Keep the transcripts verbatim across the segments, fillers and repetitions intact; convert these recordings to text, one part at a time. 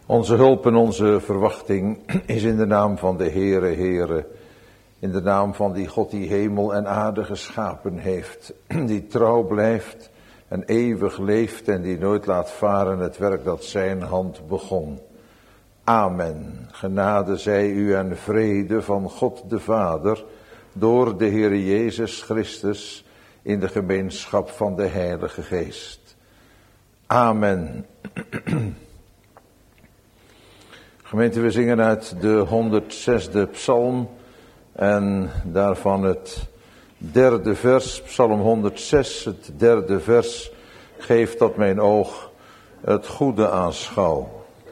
Onze hulp en onze verwachting is in de naam van de Heere, Heere, in de naam van die God die hemel en aarde geschapen heeft, die trouw blijft en eeuwig leeft en die nooit laat varen het werk dat zijn hand begon. Amen. Genade zij u en vrede van God de Vader door de Heere Jezus Christus in de gemeenschap van de Heilige Geest. Amen. Gemeente, we zingen uit de honderdzesde psalm en daarvan het derde vers, psalm honderdzes, het derde vers, geeft dat mijn oog het goede aanschouw.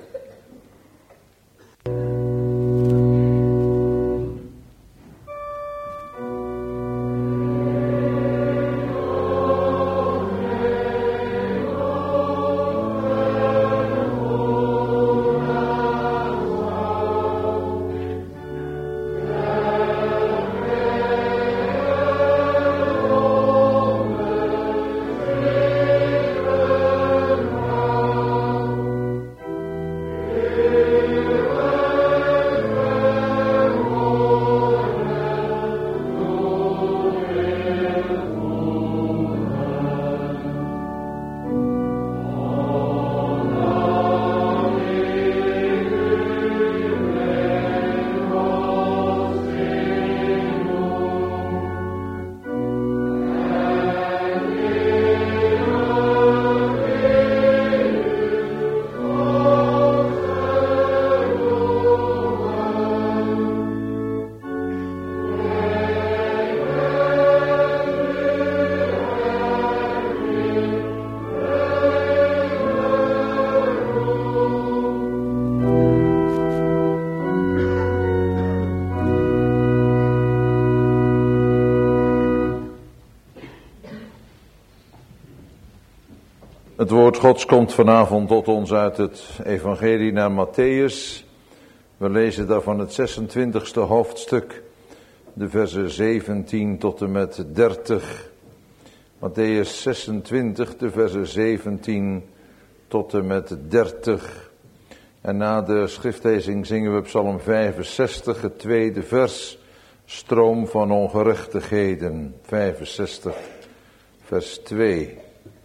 Het woord Gods komt vanavond tot ons uit het evangelie naar Mattheüs. We lezen daarvan het zesentwintigste hoofdstuk, de versen zeventien tot en met dertig. Mattheüs zesentwintig, de versen zeventien tot en met dertig. En na de schriftlezing zingen we psalm vijfenzestig, het tweede vers, stroom van ongerechtigheden. vijfenzestig, vers twee.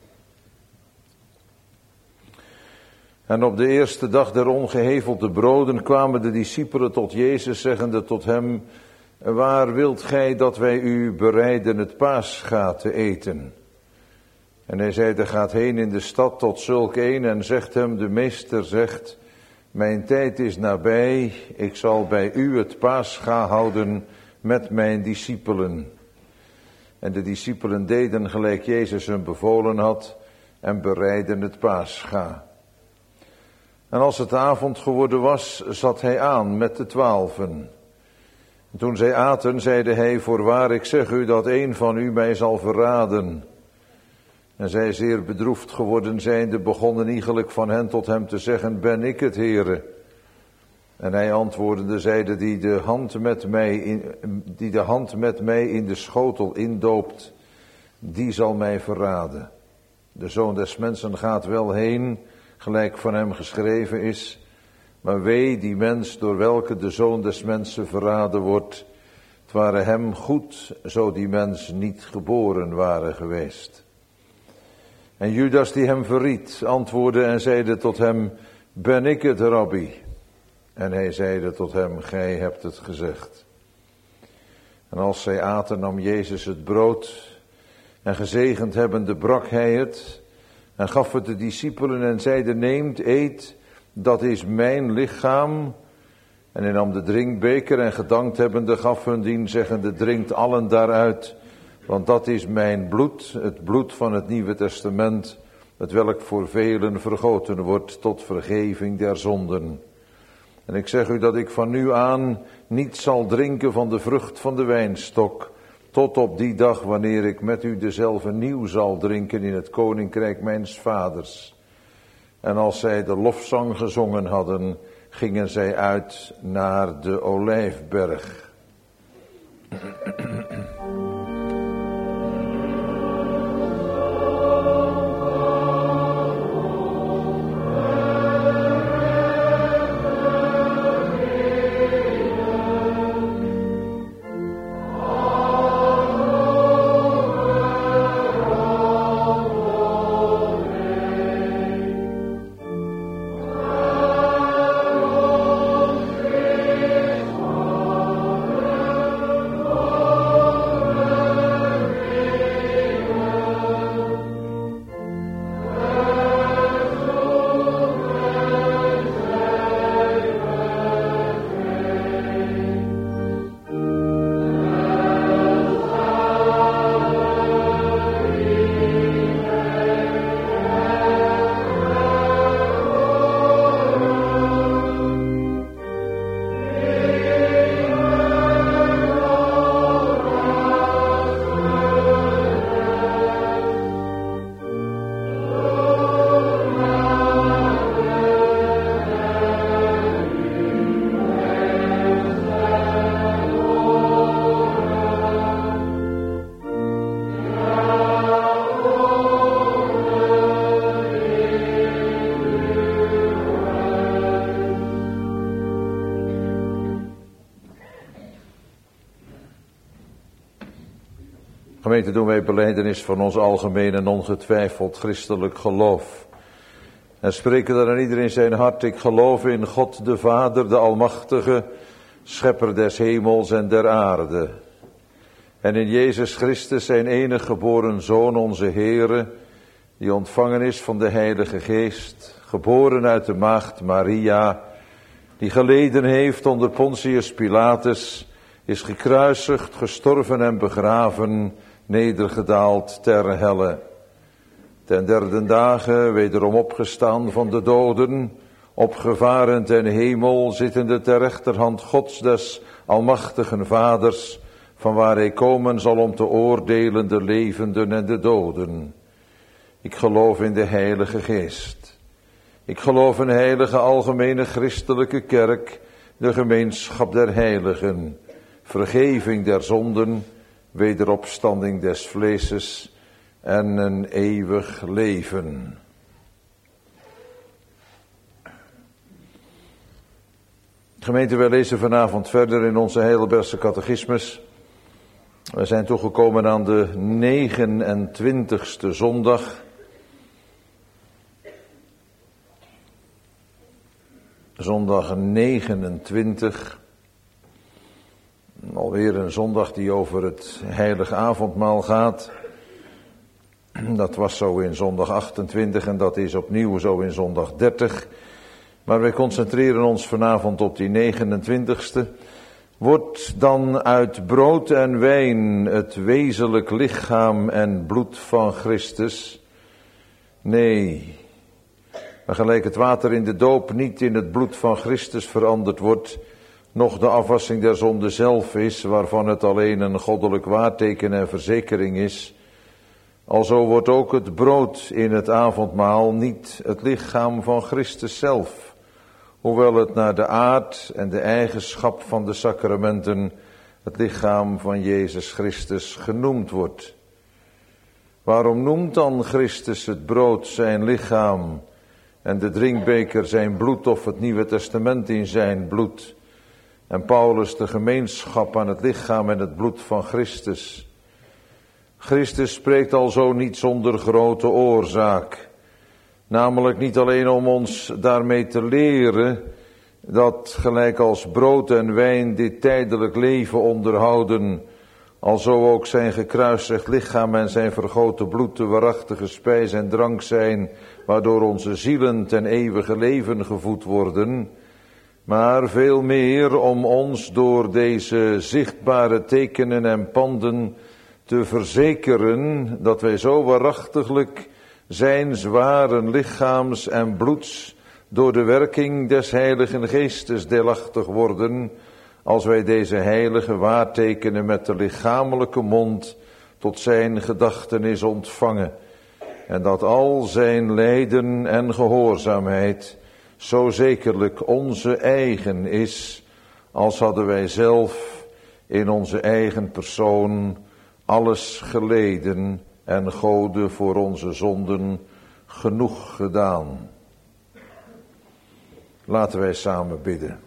En op de eerste dag der ongehevelde broden kwamen de discipelen tot Jezus, zeggende tot hem: waar wilt gij dat wij u bereiden het paascha te eten? En hij zeide: gaat heen in de stad tot zulk een en zegt hem: de meester zegt, mijn tijd is nabij, ik zal bij u het paascha houden met mijn discipelen. En de discipelen deden gelijk Jezus hun bevolen had en bereidden het paascha. En als het avond geworden was, zat hij aan met de twaalfen. En toen zij aten, zeide hij: voorwaar, ik zeg u dat een van u mij zal verraden. En zij, zeer bedroefd geworden zijnde, begonnen iegelijk van hen tot hem te zeggen: ben ik het, Heere? En hij antwoordende zeide: die de hand met mij in, die de hand met mij in de schotel indoopt, die zal mij verraden. De Zoon des Mensen gaat wel heen, gelijk van hem geschreven is, maar wee die mens door welke de Zoon des Mensen verraden wordt. Het ware hem goed, zo die mens niet geboren ware geweest. En Judas die hem verried, antwoordde en zeide tot hem: ben ik het, Rabbi? En hij zeide tot hem: gij hebt het gezegd. En als zij aten, nam Jezus het brood, en gezegend hebbende brak hij het, en gaf het de discipelen en zeide: neemt, eet, dat is mijn lichaam. En hij nam de drinkbeker en gedankt hebbende gaf hun dien, zeggende: drinkt allen daaruit, want dat is mijn bloed, het bloed van het Nieuwe Testament, het welk voor velen vergoten wordt tot vergeving der zonden. En ik zeg u dat ik van nu aan niet zal drinken van de vrucht van de wijnstok, tot op die dag wanneer ik met u dezelfde nieuw zal drinken in het koninkrijk mijns vaders. En als zij de lofzang gezongen hadden, gingen zij uit naar de Olijfberg. Gemeente, doen wij belijdenis van ons algemeen en ongetwijfeld christelijk geloof. En spreken dan aan iedereen zijn hart: ik geloof in God de Vader, de Almachtige, Schepper des hemels en der aarde. En in Jezus Christus, zijn enige geboren Zoon, onze Heere, die ontvangen is van de Heilige Geest, geboren uit de maagd Maria, die geleden heeft onder Pontius Pilatus, is gekruisigd, gestorven en begraven, nedergedaald ter helle. Ten derde dagen wederom opgestaan van de doden, opgevaren ten hemel, zittende ter rechterhand Gods des almachtigen Vaders, van waar hij komen zal om te oordelen de levenden en de doden. Ik geloof in de Heilige Geest. Ik geloof in heilige algemene christelijke kerk, de gemeenschap der heiligen, vergeving der zonden, wederopstanding des vleeses en een eeuwig leven. Gemeente, wij lezen vanavond verder in onze Heidelbergse catechismus. We zijn toegekomen aan de negenentwintigste zondag. Zondag negenentwintig. Alweer een zondag die over het heilige avondmaal gaat. Dat was zo in zondag achtentwintig en dat is opnieuw zo in zondag dertig. Maar wij concentreren ons vanavond op die negenentwintigste. Wordt dan uit brood en wijn het wezenlijk lichaam en bloed van Christus? Nee. Maar gelijk het water in de doop niet in het bloed van Christus veranderd wordt, noch de afwassing der zonde zelf is, waarvan het alleen een goddelijk waarteken en verzekering is, alzo wordt ook het brood in het avondmaal niet het lichaam van Christus zelf, hoewel het naar de aard en de eigenschap van de sacramenten het lichaam van Jezus Christus genoemd wordt. Waarom noemt dan Christus het brood zijn lichaam en de drinkbeker zijn bloed of het Nieuwe Testament in zijn bloed? En Paulus de gemeenschap aan het lichaam en het bloed van Christus. Christus spreekt alzo niet zonder grote oorzaak. Namelijk niet alleen om ons daarmee te leren dat gelijk als brood en wijn dit tijdelijk leven onderhouden, alzo ook zijn gekruisigd lichaam en zijn vergoten bloed de waarachtige spijs en drank zijn, waardoor onze zielen ten eeuwige leven gevoed worden, maar veel meer om ons door deze zichtbare tekenen en panden te verzekeren dat wij zo waarachtiglijk zijn zware lichaams en bloeds door de werking des Heiligen Geestes deelachtig worden, als wij deze heilige waartekenen met de lichamelijke mond tot zijn gedachtenis ontvangen, en dat al zijn lijden en gehoorzaamheid zo zekerlijk onze eigen is, als hadden wij zelf in onze eigen persoon alles geleden en Gode voor onze zonden genoeg gedaan. Laten wij samen bidden.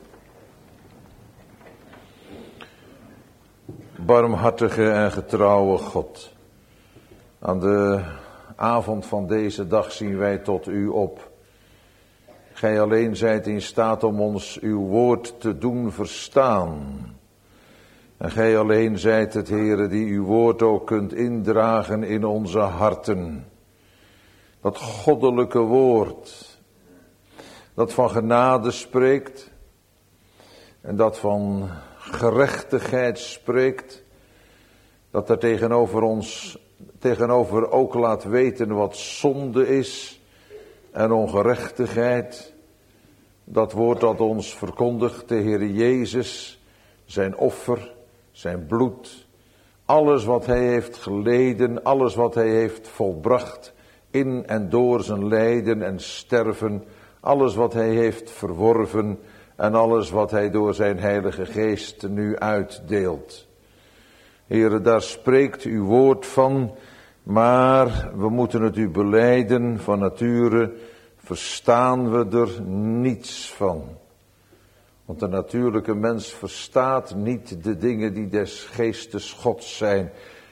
Barmhartige en getrouwe God, aan de avond van deze dag zien wij tot u op. Gij alleen zijt in staat om ons uw woord te doen verstaan. En gij alleen zijt het, Heere, die uw woord ook kunt indragen in onze harten. Dat goddelijke woord, dat van genade spreekt en dat van gerechtigheid spreekt, dat er tegenover ons, tegenover ook laat weten wat zonde is en ongerechtigheid. Dat woord dat ons verkondigt, de Heere Jezus, zijn offer, zijn bloed, alles wat hij heeft geleden, alles wat hij heeft volbracht in en door zijn lijden en sterven, alles wat hij heeft verworven en alles wat hij door zijn Heilige Geest nu uitdeelt. Heere, daar spreekt uw woord van, maar we moeten het u belijden, van nature verstaan we er niets van. Want de natuurlijke mens verstaat niet de dingen die des geestes Gods zijn.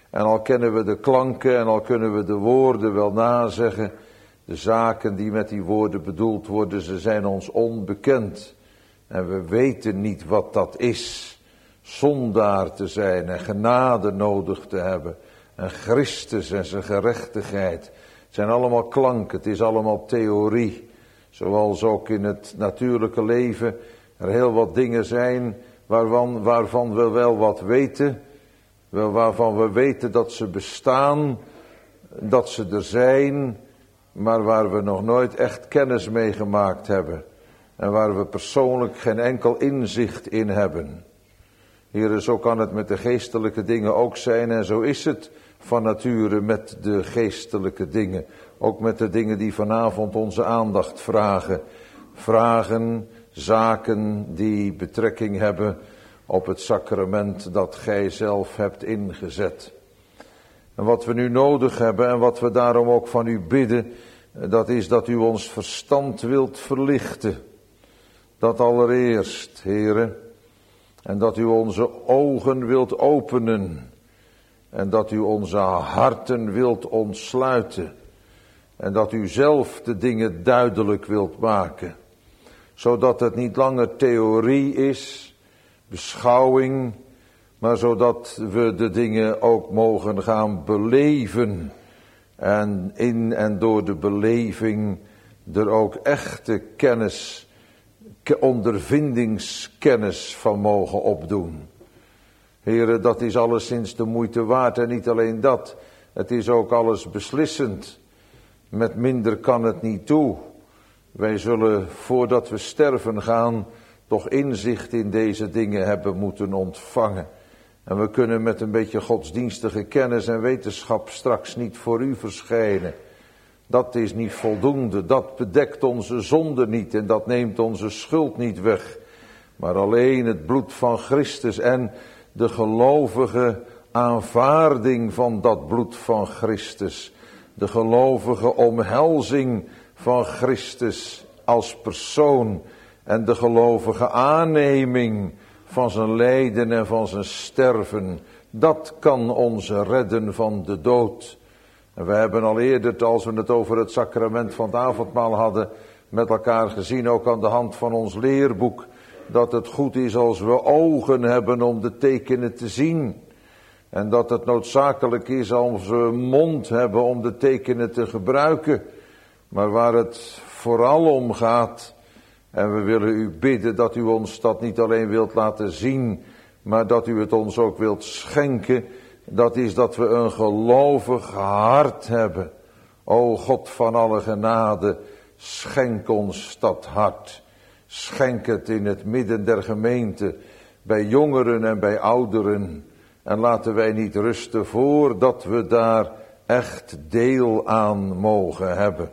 En al kennen we de klanken en al kunnen we de woorden wel nazeggen, de zaken die met die woorden bedoeld worden, ze zijn ons onbekend. En we weten niet wat dat is. Zondaar te zijn en genade nodig te hebben. En Christus en zijn gerechtigheid. Het zijn allemaal klanken, het is allemaal theorie. Zoals ook in het natuurlijke leven er heel wat dingen zijn waarvan, waarvan we wel wat weten. Waarvan we weten dat ze bestaan, dat ze er zijn, maar waar we nog nooit echt kennis mee gemaakt hebben. En waar we persoonlijk geen enkel inzicht in hebben. Heere, zo kan het met de geestelijke dingen ook zijn en zo is het van nature met de geestelijke dingen. Ook met de dingen die vanavond onze aandacht vragen. Vragen, zaken die betrekking hebben op het sacrament dat gij zelf hebt ingezet. En wat we nu nodig hebben en wat we daarom ook van u bidden, dat is dat u ons verstand wilt verlichten. Dat allereerst, Heere, en dat u onze ogen wilt openen en dat u onze harten wilt ontsluiten en dat u zelf de dingen duidelijk wilt maken, zodat het niet langer theorie is, beschouwing, maar zodat we de dingen ook mogen gaan beleven en in en door de beleving er ook echte kennis, ondervindingskennis van mogen opdoen. Heren, dat is alleszins de moeite waard en niet alleen dat, het is ook alles beslissend. Met minder kan het niet toe. Wij zullen voordat we sterven gaan toch inzicht in deze dingen hebben moeten ontvangen. En we kunnen met een beetje godsdienstige kennis en wetenschap straks niet voor u verschijnen. Dat is niet voldoende, dat bedekt onze zonde niet en dat neemt onze schuld niet weg. Maar alleen het bloed van Christus en de gelovige aanvaarding van dat bloed van Christus. De gelovige omhelzing van Christus als persoon en de gelovige aanneming van zijn lijden en van zijn sterven. Dat kan ons redden van de dood. En we hebben al eerder, als we het over het sacrament van het avondmaal hadden, met elkaar gezien, ook aan de hand van ons leerboek, dat het goed is als we ogen hebben om de tekenen te zien. En dat het noodzakelijk is als we een mond hebben om de tekenen te gebruiken. Maar waar het vooral om gaat, en we willen u bidden dat u ons dat niet alleen wilt laten zien, maar dat u het ons ook wilt schenken, dat is dat we een gelovig hart hebben. O God van alle genade, schenk ons dat hart. Schenk het in het midden der gemeente, bij jongeren en bij ouderen. En laten wij niet rusten voordat we daar echt deel aan mogen hebben.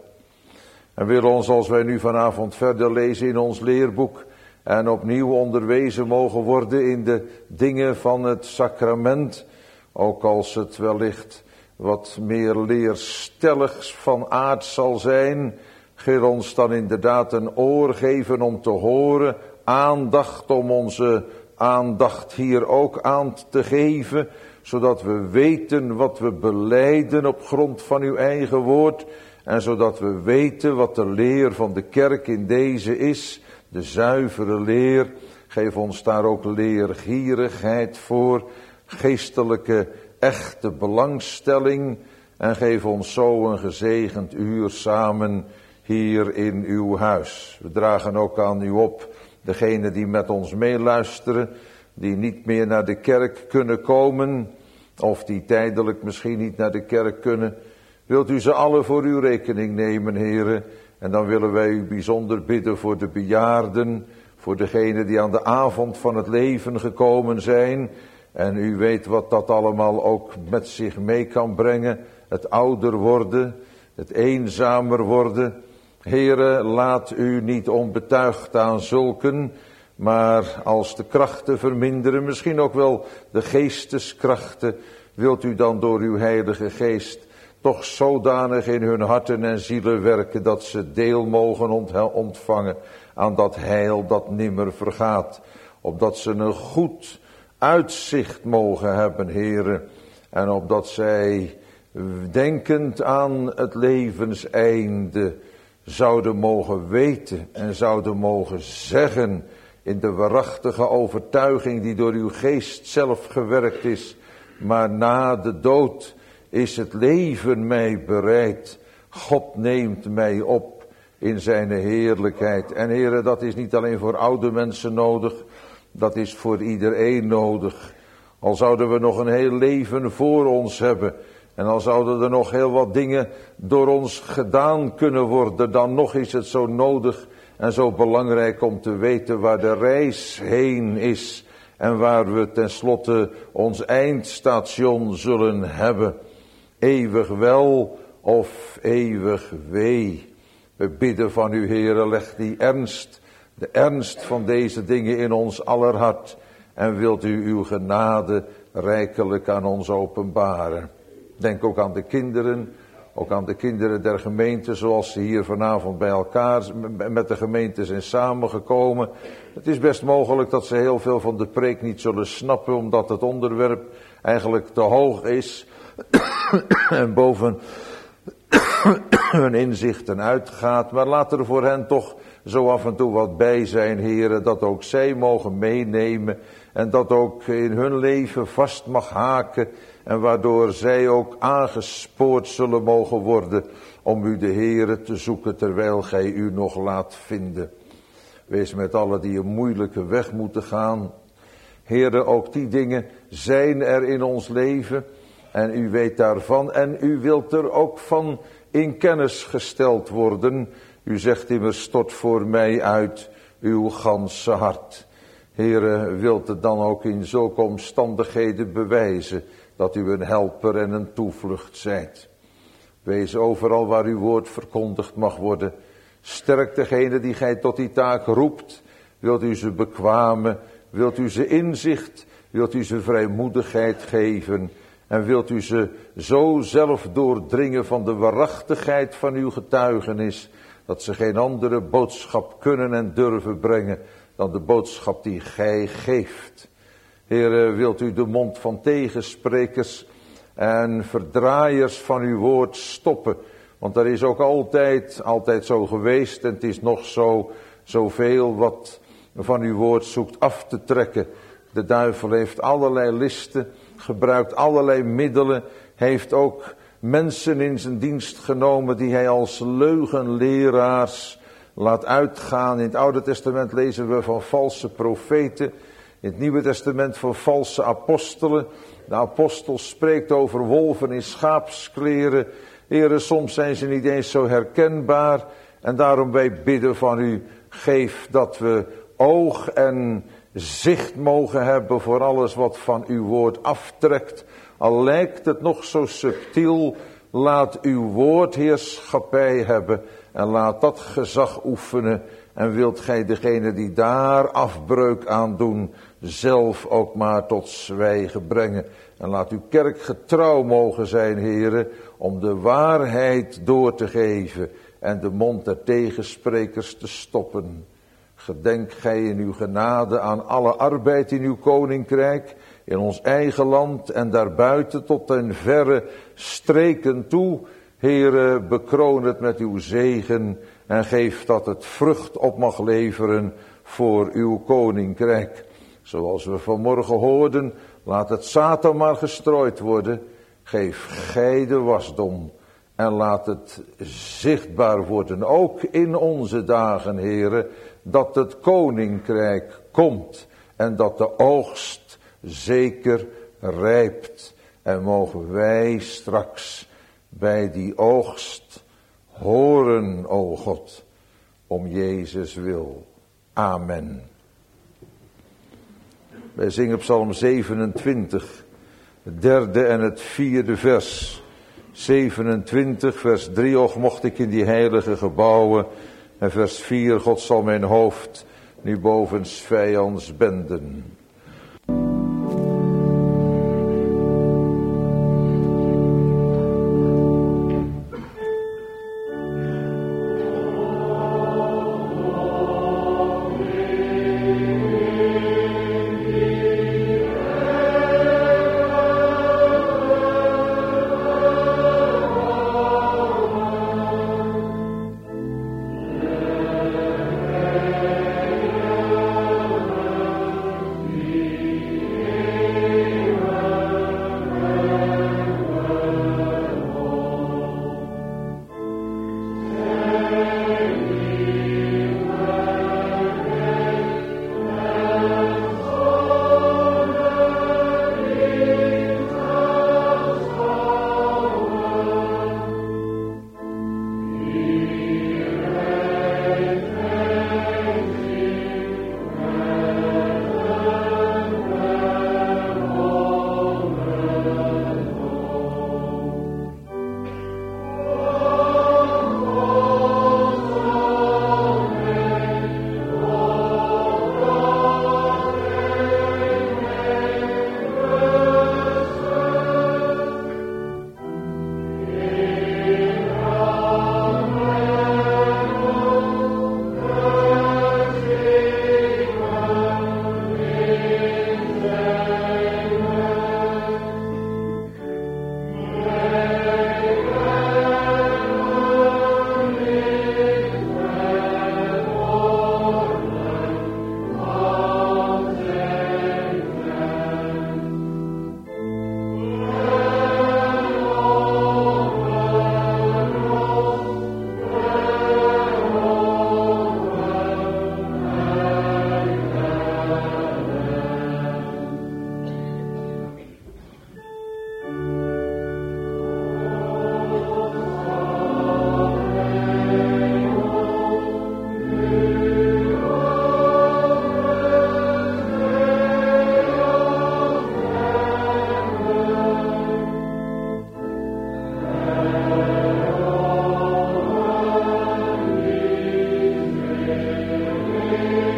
En willen ons, als wij nu vanavond verder lezen in ons leerboek en opnieuw onderwezen mogen worden in de dingen van het sacrament, ook als het wellicht wat meer leerstelligs van aard zal zijn, geef ons dan inderdaad een oor geven om te horen, aandacht om onze aandacht hier ook aan te geven, zodat we weten wat we belijden op grond van uw eigen woord, en zodat we weten wat de leer van de kerk in deze is, de zuivere leer. Geef ons daar ook leergierigheid voor, geestelijke echte belangstelling, en geef ons zo een gezegend uur samen hier in uw huis. We dragen ook aan u op degenen die met ons meeluisteren, die niet meer naar de kerk kunnen komen, of die tijdelijk misschien niet naar de kerk kunnen. Wilt u ze alle voor uw rekening nemen, heren? En dan willen wij u bijzonder bidden voor de bejaarden, voor degenen die aan de avond van het leven gekomen zijn. En u weet wat dat allemaal ook met zich mee kan brengen. Het ouder worden, het eenzamer worden. Heren, laat u niet onbetuigd aan zulken, maar als de krachten verminderen, misschien ook wel de geesteskrachten, wilt u dan door uw heilige geest toch zodanig in hun harten en zielen werken, dat ze deel mogen ontvangen aan dat heil dat nimmer vergaat. Opdat ze een goed uitzicht mogen hebben, heren, En opdat zij, denkend aan het levenseinde, zouden mogen weten en zouden mogen zeggen, in de waarachtige overtuiging die door uw geest zelf gewerkt is, maar na de dood is het leven mij bereid. God neemt mij op in zijn heerlijkheid. En heren, dat is niet alleen voor oude mensen nodig, dat is voor iedereen nodig. Al zouden we nog een heel leven voor ons hebben, en al zouden er nog heel wat dingen door ons gedaan kunnen worden, dan nog is het zo nodig en zo belangrijk om te weten waar de reis heen is en waar we tenslotte ons eindstation zullen hebben. Eeuwig wel of eeuwig wee. We bidden van u, Heere, leg die ernst, de ernst van deze dingen in ons aller hart en wilt u uw genade rijkelijk aan ons openbaren. Denk ook aan de kinderen, ook aan de kinderen der gemeente, zoals ze hier vanavond bij elkaar met de gemeente zijn samengekomen. Het is best mogelijk dat ze heel veel van de preek niet zullen snappen, omdat het onderwerp eigenlijk te hoog is en boven hun inzichten uitgaat. Maar laat er voor hen toch zo af en toe wat bij zijn, heren, dat ook zij mogen meenemen en dat ook in hun leven vast mag haken en waardoor zij ook aangespoord zullen mogen worden om u de Heere te zoeken terwijl gij u nog laat vinden. Wees met allen die een moeilijke weg moeten gaan. Heere, ook die dingen zijn er in ons leven en u weet daarvan en u wilt er ook van in kennis gesteld worden. U zegt immers, stort voor mij uit uw ganse hart. Heere, wilt het dan ook in zulke omstandigheden bewijzen dat u een helper en een toevlucht zijt. Wees overal waar uw woord verkondigd mag worden. Sterk degene die gij tot die taak roept. Wilt u ze bekwamen, wilt u ze inzicht, wilt u ze vrijmoedigheid geven. En wilt u ze zo zelf doordringen van de waarachtigheid van uw getuigenis, dat ze geen andere boodschap kunnen en durven brengen dan de boodschap die gij geeft. Heere, wilt u de mond van tegensprekers en verdraaiers van uw woord stoppen. Want er is ook altijd, altijd zo geweest en het is nog zo, zoveel wat van uw woord zoekt af te trekken. De duivel heeft allerlei listen, gebruikt allerlei middelen, heeft ook mensen in zijn dienst genomen die hij als leugenleraars laat uitgaan. In het Oude Testament lezen we van valse profeten. In het Nieuwe Testament van valse apostelen. De apostel spreekt over wolven in schaapskleren. Heren, soms zijn ze niet eens zo herkenbaar. En daarom wij bidden van u, geef dat we oog en zicht mogen hebben voor alles wat van uw woord aftrekt. Al lijkt het nog zo subtiel, laat uw woord heerschappij hebben en laat dat gezag oefenen. En wilt gij degene die daar afbreuk aan doen, zelf ook maar tot zwijgen brengen. En laat uw kerk getrouw mogen zijn, heren, om de waarheid door te geven en de mond der tegensprekers te stoppen. Gedenk gij in uw genade aan alle arbeid in uw koninkrijk, in ons eigen land en daarbuiten tot ten verre streken toe. Heere, bekroon het met uw zegen en geef dat het vrucht op mag leveren voor uw koninkrijk. Zoals we vanmorgen hoorden, laat het Satan maar gestrooid worden. Geef gij de wasdom en laat het zichtbaar worden, ook in onze dagen, Heere, dat het koninkrijk komt en dat de oogst zeker rijpt. En mogen wij straks bij die oogst horen, o God, om Jezus wil. Amen. Wij zingen Psalm zevenentwintig, het derde en het vierde vers. zevenentwintig, vers drie, och mocht ik in die heilige gebouwen. En vers vier, God zal mijn hoofd nu boven 's vijands benden.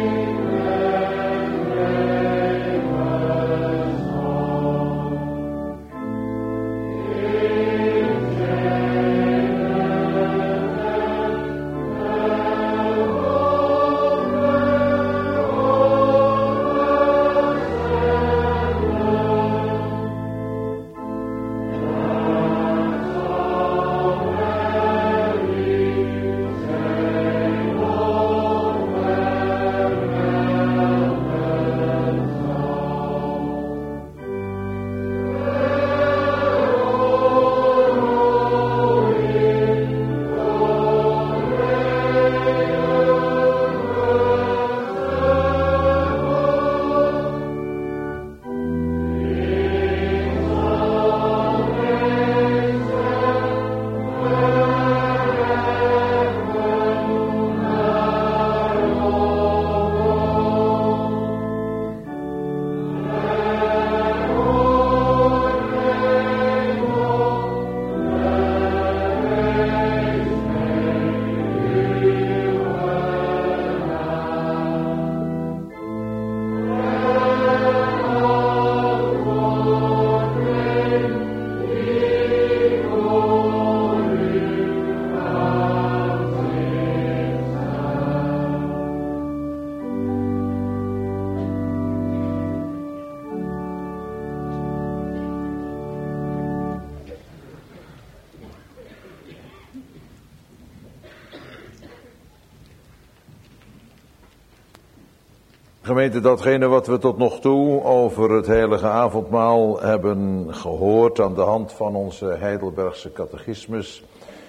Gemeente, datgene wat we tot nog toe over het heilige avondmaal hebben gehoord aan de hand van onze Heidelbergse catechismus,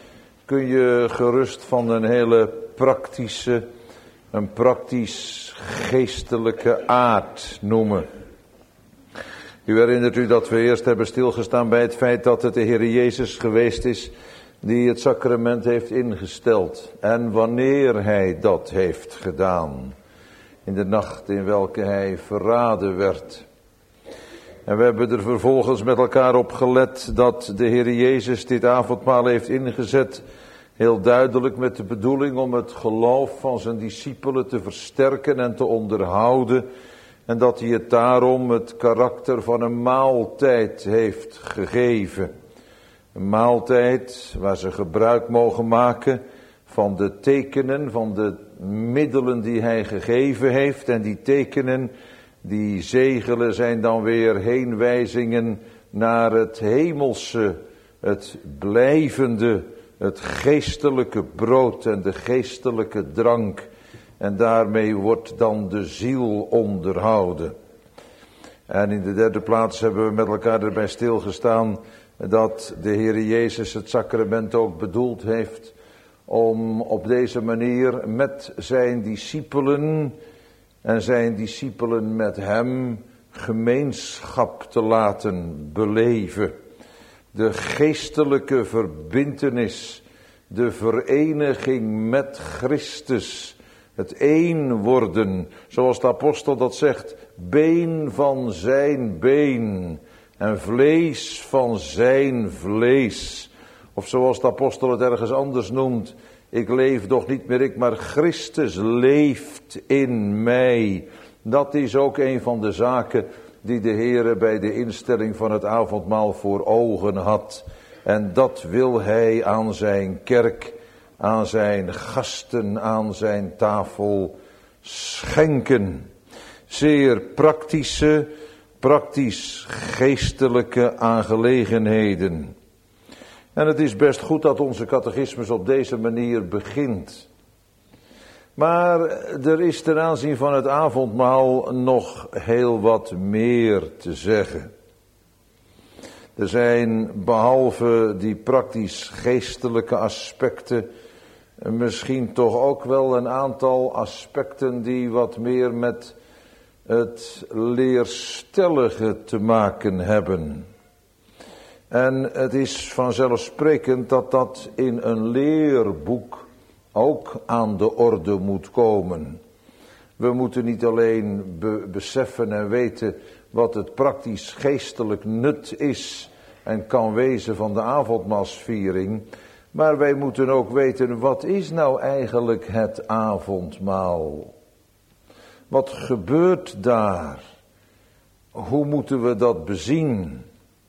kun je gerust van een hele praktische, een praktisch geestelijke aard noemen. U herinnert u dat we eerst hebben stilgestaan bij het feit dat het de Heer Jezus geweest is die het sacrament heeft ingesteld. En wanneer hij dat heeft gedaan. In de nacht in welke hij verraden werd. En we hebben er vervolgens met elkaar op gelet dat de Heer Jezus dit avondmaal heeft ingezet. Heel duidelijk met de bedoeling om het geloof van zijn discipelen te versterken en te onderhouden. En dat hij het daarom het karakter van een maaltijd heeft gegeven. Een maaltijd waar ze gebruik mogen maken van de tekenen, van de middelen die hij gegeven heeft. En die tekenen, die zegelen zijn dan weer heenwijzingen naar het hemelse, het blijvende, het geestelijke brood en de geestelijke drank. En daarmee wordt dan de ziel onderhouden. En in de derde plaats hebben we met elkaar erbij stilgestaan dat de Heer Jezus het sacrament ook bedoeld heeft om op deze manier met zijn discipelen en zijn discipelen met hem gemeenschap te laten beleven. De geestelijke verbintenis, de vereniging met Christus, het één worden, zoals de apostel dat zegt, been van zijn been en vlees van zijn vlees. Of zoals de apostel het ergens anders noemt, ik leef toch niet meer ik, maar Christus leeft in mij. Dat is ook een van de zaken die de Heere bij de instelling van het avondmaal voor ogen had. En dat wil hij aan zijn kerk, aan zijn gasten, aan zijn tafel schenken. Zeer praktische, praktisch geestelijke aangelegenheden. En het is best goed dat onze catechismus op deze manier begint. Maar er is ten aanzien van het avondmaal nog heel wat meer te zeggen. Er zijn behalve die praktisch geestelijke aspecten misschien toch ook wel een aantal aspecten die wat meer met het leerstellige te maken hebben. En het is vanzelfsprekend dat dat in een leerboek ook aan de orde moet komen. We moeten niet alleen be- beseffen en weten wat het praktisch geestelijk nut is en kan wezen van de avondmaalsviering, maar wij moeten ook weten, wat is nou eigenlijk het avondmaal? Wat gebeurt daar? Hoe moeten we dat bezien?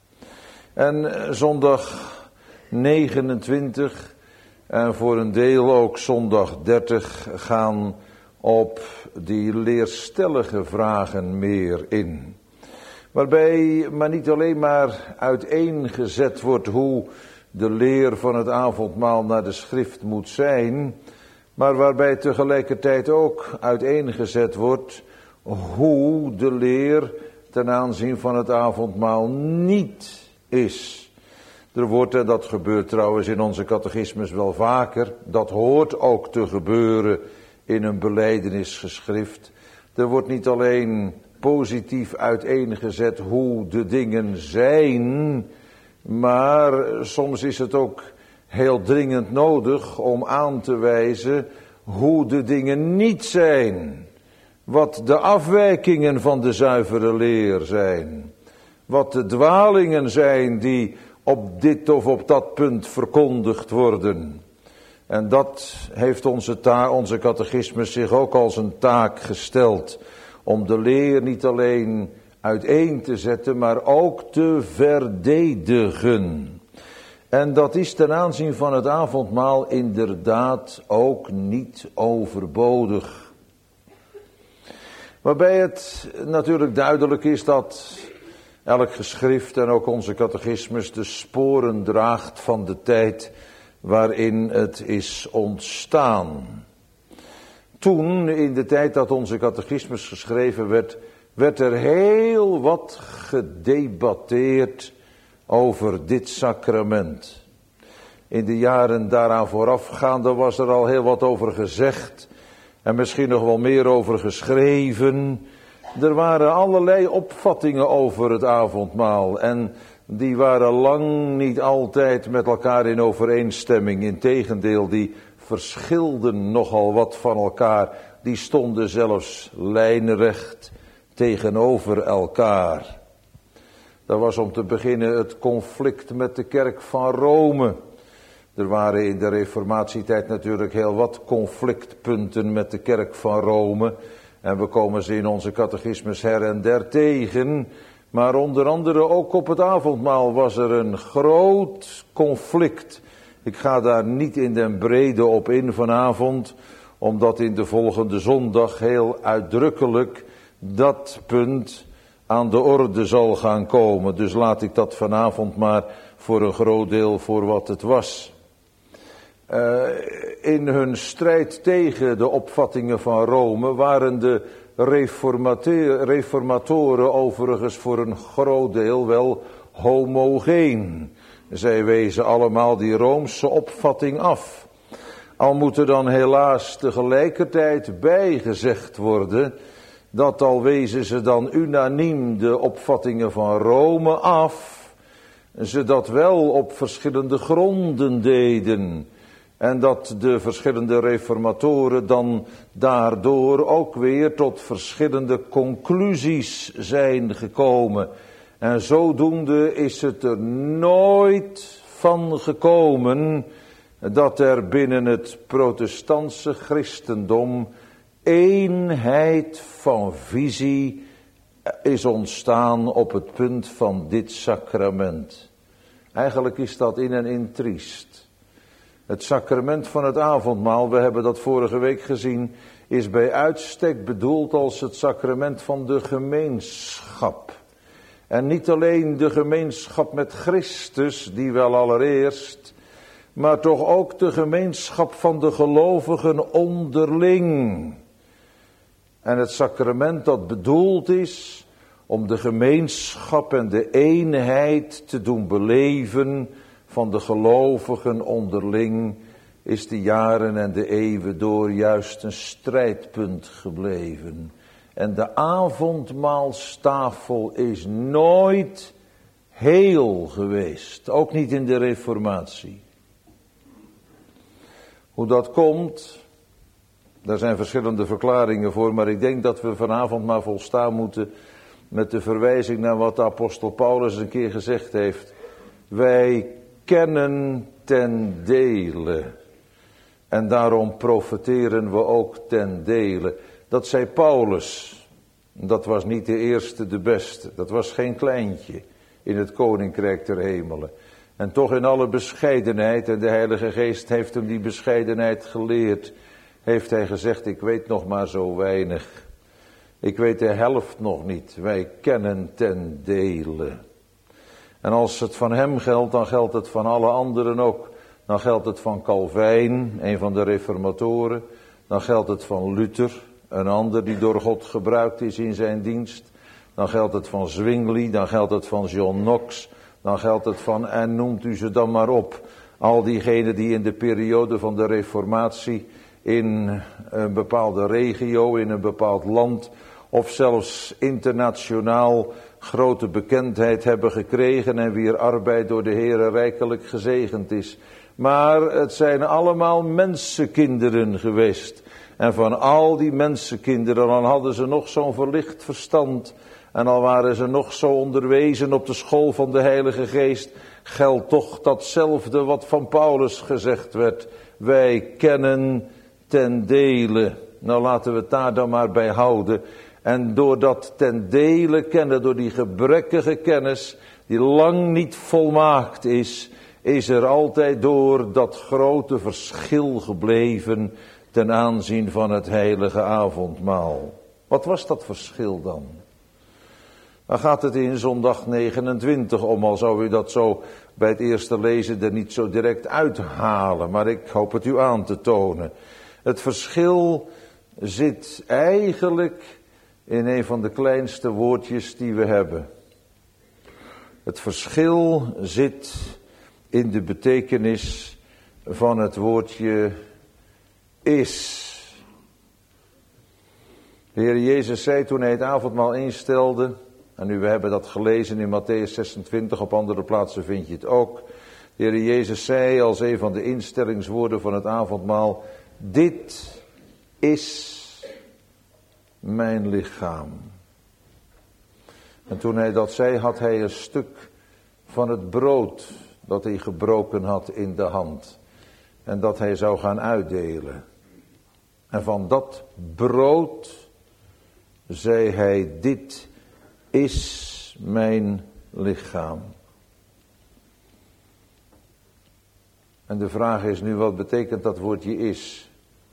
En zondag negenentwintig en voor een deel ook zondag dertig gaan op die leerstellige vragen meer in. Waarbij maar niet alleen maar uiteengezet wordt hoe de leer van het avondmaal naar de schrift moet zijn, maar waarbij tegelijkertijd ook uiteengezet wordt hoe de leer ten aanzien van het avondmaal niet is. Er wordt, en dat gebeurt trouwens in onze catechismus wel vaker, dat hoort ook te gebeuren in een belijdenisgeschrift. Er wordt niet alleen positief uiteengezet hoe de dingen zijn, maar soms is het ook heel dringend nodig om aan te wijzen hoe de dingen niet zijn. Wat de afwijkingen van de zuivere leer zijn. Wat de dwalingen zijn die op dit of op dat punt verkondigd worden. En dat heeft onze, ta- onze catechismus zich ook als een taak gesteld. Om de leer niet alleen uiteen te zetten, maar ook te verdedigen. En dat is ten aanzien van het avondmaal inderdaad ook niet overbodig. Waarbij het natuurlijk duidelijk is dat elk geschrift en ook onze catechismus de sporen draagt van de tijd waarin het is ontstaan. Toen, in de tijd dat onze catechismus geschreven werd, werd er heel wat gedebatteerd over dit sacrament. In de jaren daaraan voorafgaande was er al heel wat over gezegd en misschien nog wel meer over geschreven. Er waren allerlei opvattingen over het avondmaal en die waren lang niet altijd met elkaar in overeenstemming. Integendeel, die verschilden nogal wat van elkaar. Die stonden zelfs lijnrecht tegenover elkaar. Dat was om te beginnen het conflict met de kerk van Rome. Er waren in de reformatietijd natuurlijk heel wat conflictpunten met de kerk van Rome. En we komen ze in onze catechismus her en der tegen. Maar onder andere ook op het avondmaal was er een groot conflict. Ik ga daar niet in den brede op in vanavond, omdat in de volgende zondag heel uitdrukkelijk dat punt aan de orde zal gaan komen. Dus laat ik dat vanavond maar voor een groot deel voor wat het was. Uh, in hun strijd tegen de opvattingen van Rome waren de reformatoren overigens voor een groot deel wel homogeen. Zij wezen allemaal die Roomse opvatting af. Al moet er dan helaas tegelijkertijd bijgezegd worden dat al wezen ze dan unaniem de opvattingen van Rome af, ze dat wel op verschillende gronden deden. En dat de verschillende reformatoren dan daardoor ook weer tot verschillende conclusies zijn gekomen. En zodoende is het er nooit van gekomen dat er binnen het protestantse christendom eenheid van visie is ontstaan op het punt van dit sacrament. Eigenlijk is dat in en in triest. Het sacrament van het avondmaal, we hebben dat vorige week gezien, is bij uitstek bedoeld als het sacrament van de gemeenschap. En niet alleen de gemeenschap met Christus, die wel allereerst, maar toch ook de gemeenschap van de gelovigen onderling. En het sacrament dat bedoeld is om de gemeenschap en de eenheid te doen beleven van de gelovigen onderling, is de jaren en de eeuwen door juist een strijdpunt gebleven. En de avondmaalstafel is nooit heel geweest, ook niet in de Reformatie. Hoe dat komt, daar zijn verschillende verklaringen voor, maar ik denk dat we vanavond maar volstaan moeten met de verwijzing naar wat de apostel Paulus een keer gezegd heeft. Wij kennen ten dele. En daarom profiteren we ook ten dele. Dat zei Paulus. Dat was niet de eerste, de beste. Dat was geen kleintje in het koninkrijk der hemelen. En toch in alle bescheidenheid, en de Heilige Geest heeft hem die bescheidenheid geleerd, heeft hij gezegd, ik weet nog maar zo weinig. Ik weet de helft nog niet. Wij kennen ten dele. En als het van hem geldt, dan geldt het van alle anderen ook. Dan geldt het van Calvijn, een van de reformatoren. Dan geldt het van Luther, een ander die door God gebruikt is in zijn dienst. Dan geldt het van Zwingli, dan geldt het van John Knox. Dan geldt het van, en noemt u ze dan maar op. Al diegenen die in de periode van de reformatie in een bepaalde regio, in een bepaald land, of zelfs internationaal grote bekendheid hebben gekregen en wier arbeid door de Heere rijkelijk gezegend is. Maar het zijn allemaal mensenkinderen geweest. En van al die mensenkinderen, dan hadden ze nog zo'n verlicht verstand. En al waren ze nog zo onderwezen op de school van de Heilige Geest, geldt toch datzelfde wat van Paulus gezegd werd. Wij kennen ten dele. Nou, laten we het daar dan maar bij houden. En door dat ten dele kennen, door die gebrekkige kennis, die lang niet volmaakt is, is er altijd door dat grote verschil gebleven ten aanzien van het heilige avondmaal. Wat was dat verschil dan? Dan gaat het in zondag negenentwintig om, al zou u dat zo bij het eerste lezen er niet zo direct uithalen, maar ik hoop het u aan te tonen. Het verschil zit eigenlijk in een van de kleinste woordjes die we hebben. Het verschil zit in de betekenis van het woordje is. De Heer Jezus zei toen hij het avondmaal instelde, en nu we hebben dat gelezen in Matthäus zesentwintig, op andere plaatsen vind je het ook. De Heer Jezus zei als een van de instellingswoorden van het avondmaal, dit is mijn lichaam. En toen hij dat zei, had hij een stuk van het brood dat hij gebroken had in de hand. En dat hij zou gaan uitdelen. En van dat brood zei hij, dit is mijn lichaam. En de vraag is nu, wat betekent dat woordje is?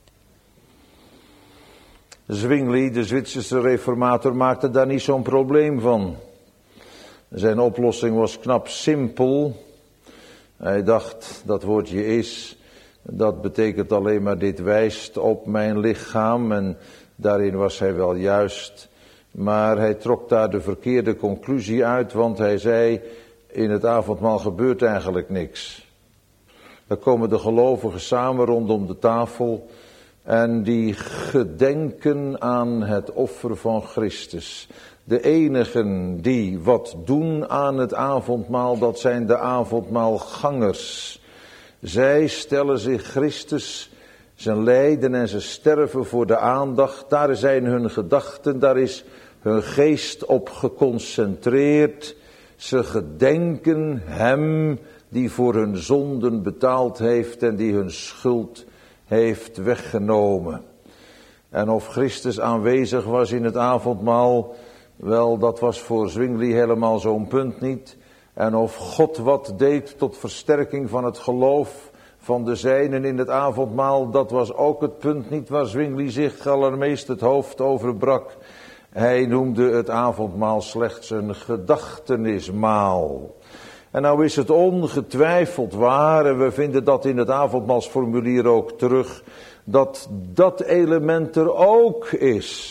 Zwingli, de Zwitserse reformator, maakte daar niet zo'n probleem van. Zijn oplossing was knap simpel. Hij dacht, dat woordje is, dat betekent alleen maar dit wijst op mijn lichaam. En daarin was hij wel juist. Maar hij trok daar de verkeerde conclusie uit, want hij zei, in het avondmaal gebeurt eigenlijk niks. Dan komen de gelovigen samen rondom de tafel en die gedenken aan het offer van Christus. De enigen die wat doen aan het avondmaal, dat zijn de avondmaalgangers. Zij stellen zich Christus, zijn lijden en zijn sterven voor de aandacht. Daar zijn hun gedachten, daar is hun geest op geconcentreerd. Ze gedenken hem die voor hun zonden betaald heeft en die hun schuld heeft weggenomen. En of Christus aanwezig was in het avondmaal, wel, dat was voor Zwingli helemaal zo'n punt niet. En of God wat deed tot versterking van het geloof van de zijnen in het avondmaal, dat was ook het punt niet waar Zwingli zich allermeest het hoofd over brak. Hij noemde het avondmaal slechts een gedachtenismaal. En nou is het ongetwijfeld waar, en we vinden dat in het avondmaalsformulier ook terug, dat dat element er ook is.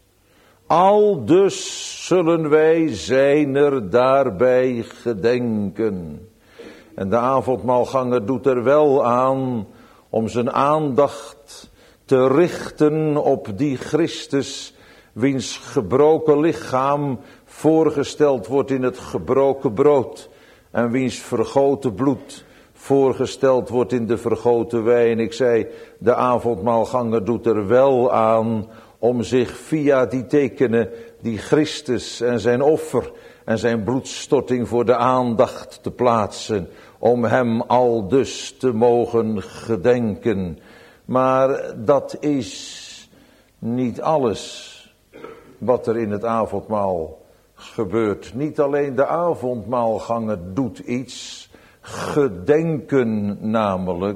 Al dus zullen wij zijner daarbij gedenken. En de avondmaalganger doet er wel aan om zijn aandacht te richten op die Christus, wiens gebroken lichaam voorgesteld wordt in het gebroken brood. En wiens vergoten bloed voorgesteld wordt in de vergoten wijn. Ik zei, de avondmaalganger doet er wel aan om zich via die tekenen die Christus en zijn offer en zijn bloedstorting voor de aandacht te plaatsen. Om hem al dus te mogen gedenken. Maar dat is niet alles wat er in het avondmaal gebeurt. Niet alleen de avondmaalganger doet iets, gedenken namelijk.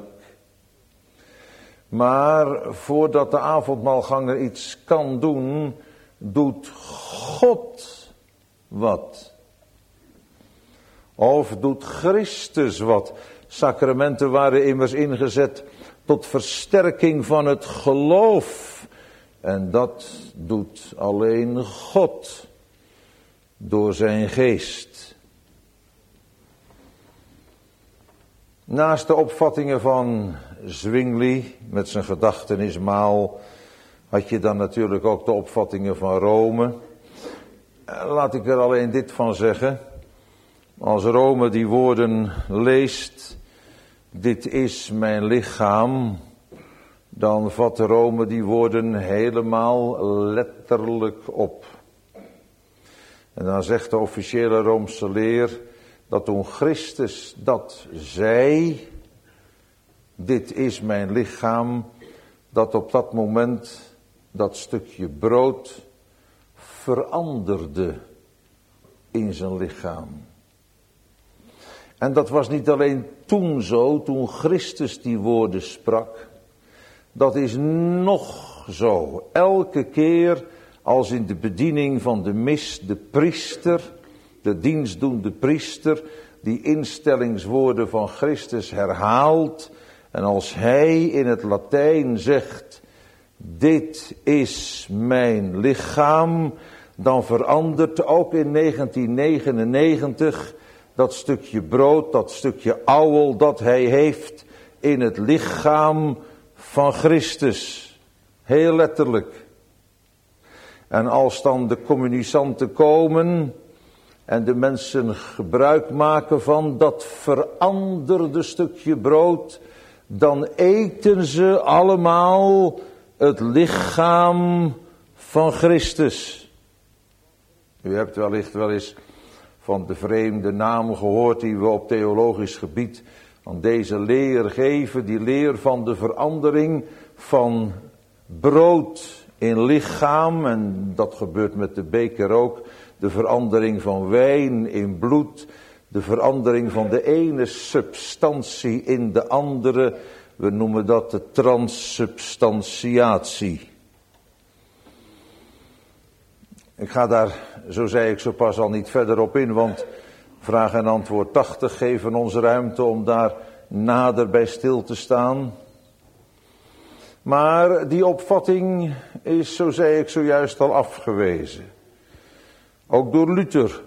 Maar voordat de avondmaalganger iets kan doen, doet God wat. Of doet Christus wat. Sacramenten waren immers ingezet tot versterking van het geloof. En dat doet alleen God door zijn geest. Naast de opvattingen van Zwingli met zijn gedachtenismaal had je dan natuurlijk ook de opvattingen van Rome. Laat ik er alleen dit van zeggen. Als Rome die woorden leest, dit is mijn lichaam, dan vat Rome die woorden helemaal letterlijk op. En dan zegt de officiële Roomse leer dat toen Christus dat zei, dit is mijn lichaam, dat op dat moment dat stukje brood veranderde in zijn lichaam. En dat was niet alleen toen zo, toen Christus die woorden sprak. Dat is nog zo. Elke keer als in de bediening van de mis de priester, de dienstdoende priester, die instellingswoorden van Christus herhaalt. En als hij in het Latijn zegt, dit is mijn lichaam, dan verandert ook in negentien negenennegentig dat stukje brood, dat stukje ouwel dat hij heeft in het lichaam van Christus. Heel letterlijk. En als dan de communicanten komen en de mensen gebruik maken van dat veranderde stukje brood, dan eten ze allemaal het lichaam van Christus. U hebt wellicht wel eens van de vreemde naam gehoord die we op theologisch gebied van deze leer geven, die leer van de verandering van brood in lichaam, en dat gebeurt met de beker ook, de verandering van wijn in bloed, de verandering van de ene substantie in de andere, we noemen dat de transsubstantiatie. Ik ga daar, zo zei ik zo pas al, niet verder op in, want vraag en antwoord tachtig geven ons ruimte om daar nader bij stil te staan. Maar die opvatting is, zo zei ik zojuist al, afgewezen. Ook door Luther.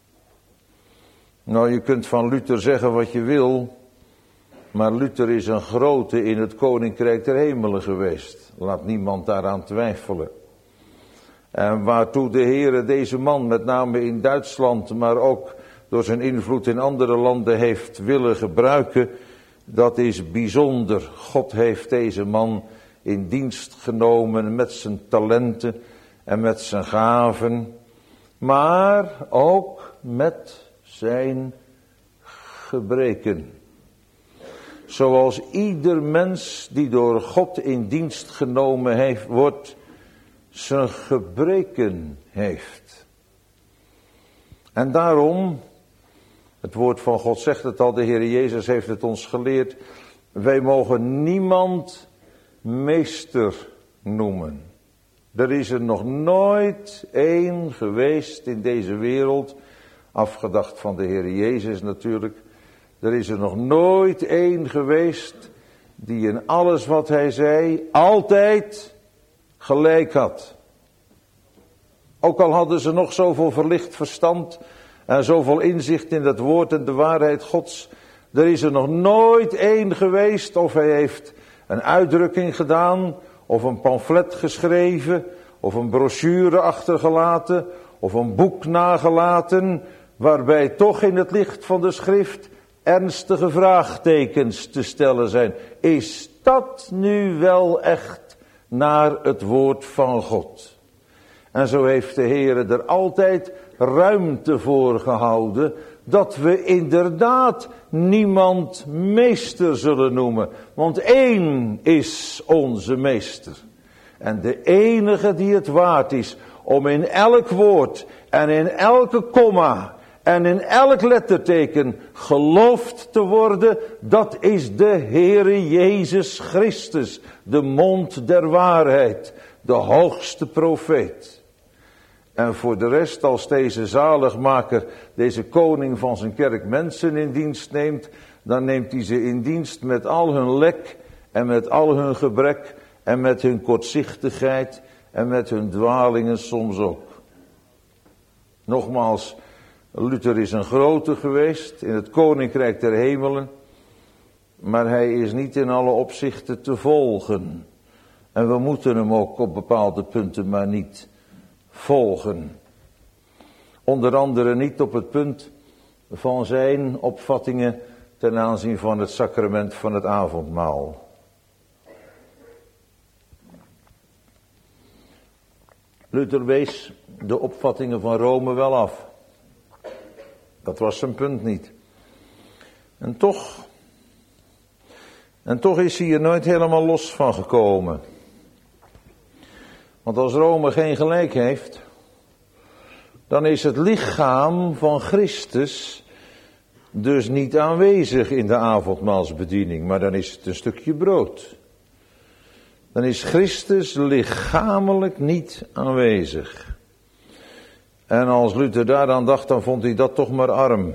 Nou, je kunt van Luther zeggen wat je wil, maar Luther is een grote in het Koninkrijk der Hemelen geweest. Laat niemand daaraan twijfelen. En waartoe de Heere deze man, met name in Duitsland, maar ook door zijn invloed in andere landen heeft willen gebruiken, dat is bijzonder. God heeft deze man in dienst genomen met zijn talenten en met zijn gaven, maar ook met zijn gebreken. Zoals ieder mens die door God in dienst genomen heeft, wordt, zijn gebreken heeft. En daarom, het woord van God zegt het al, de Heer Jezus heeft het ons geleerd, wij mogen niemand meester noemen. Er is er nog nooit één geweest in deze wereld, afgedacht van de Heer Jezus natuurlijk, er is er nog nooit één geweest die in alles wat hij zei altijd gelijk had. Ook al hadden ze nog zoveel verlicht verstand en zoveel inzicht in het woord en de waarheid Gods, er is er nog nooit één geweest, of hij heeft een uitdrukking gedaan, of een pamflet geschreven, of een brochure achtergelaten, of een boek nagelaten, waarbij toch in het licht van de schrift ernstige vraagtekens te stellen zijn. Is dat nu wel echt naar het woord van God? En zo heeft de Heere er altijd ruimte voor gehouden dat we inderdaad niemand meester zullen noemen. Want één is onze meester. En de enige die het waard is om in elk woord en in elke komma en in elk letterteken geloofd te worden, dat is de Heere Jezus Christus, de mond der waarheid, de hoogste profeet. En voor de rest, als deze zaligmaker, deze koning van zijn kerk mensen in dienst neemt, dan neemt hij ze in dienst met al hun lek en met al hun gebrek en met hun kortzichtigheid en met hun dwalingen soms ook. Nogmaals, Luther is een grote geweest in het koninkrijk der hemelen, maar hij is niet in alle opzichten te volgen. En we moeten hem ook op bepaalde punten maar niet volgen. Onder andere niet op het punt van zijn opvattingen ten aanzien van het sacrament van het avondmaal. Luther wees de opvattingen van Rome wel af. Dat was zijn punt niet. En toch, en toch is hij er nooit helemaal los van gekomen. Want als Rome geen gelijk heeft, dan is het lichaam van Christus dus niet aanwezig in de avondmaalsbediening, maar dan is het een stukje brood. Dan is Christus lichamelijk niet aanwezig. En als Luther daaraan dacht, dan vond hij dat toch maar arm.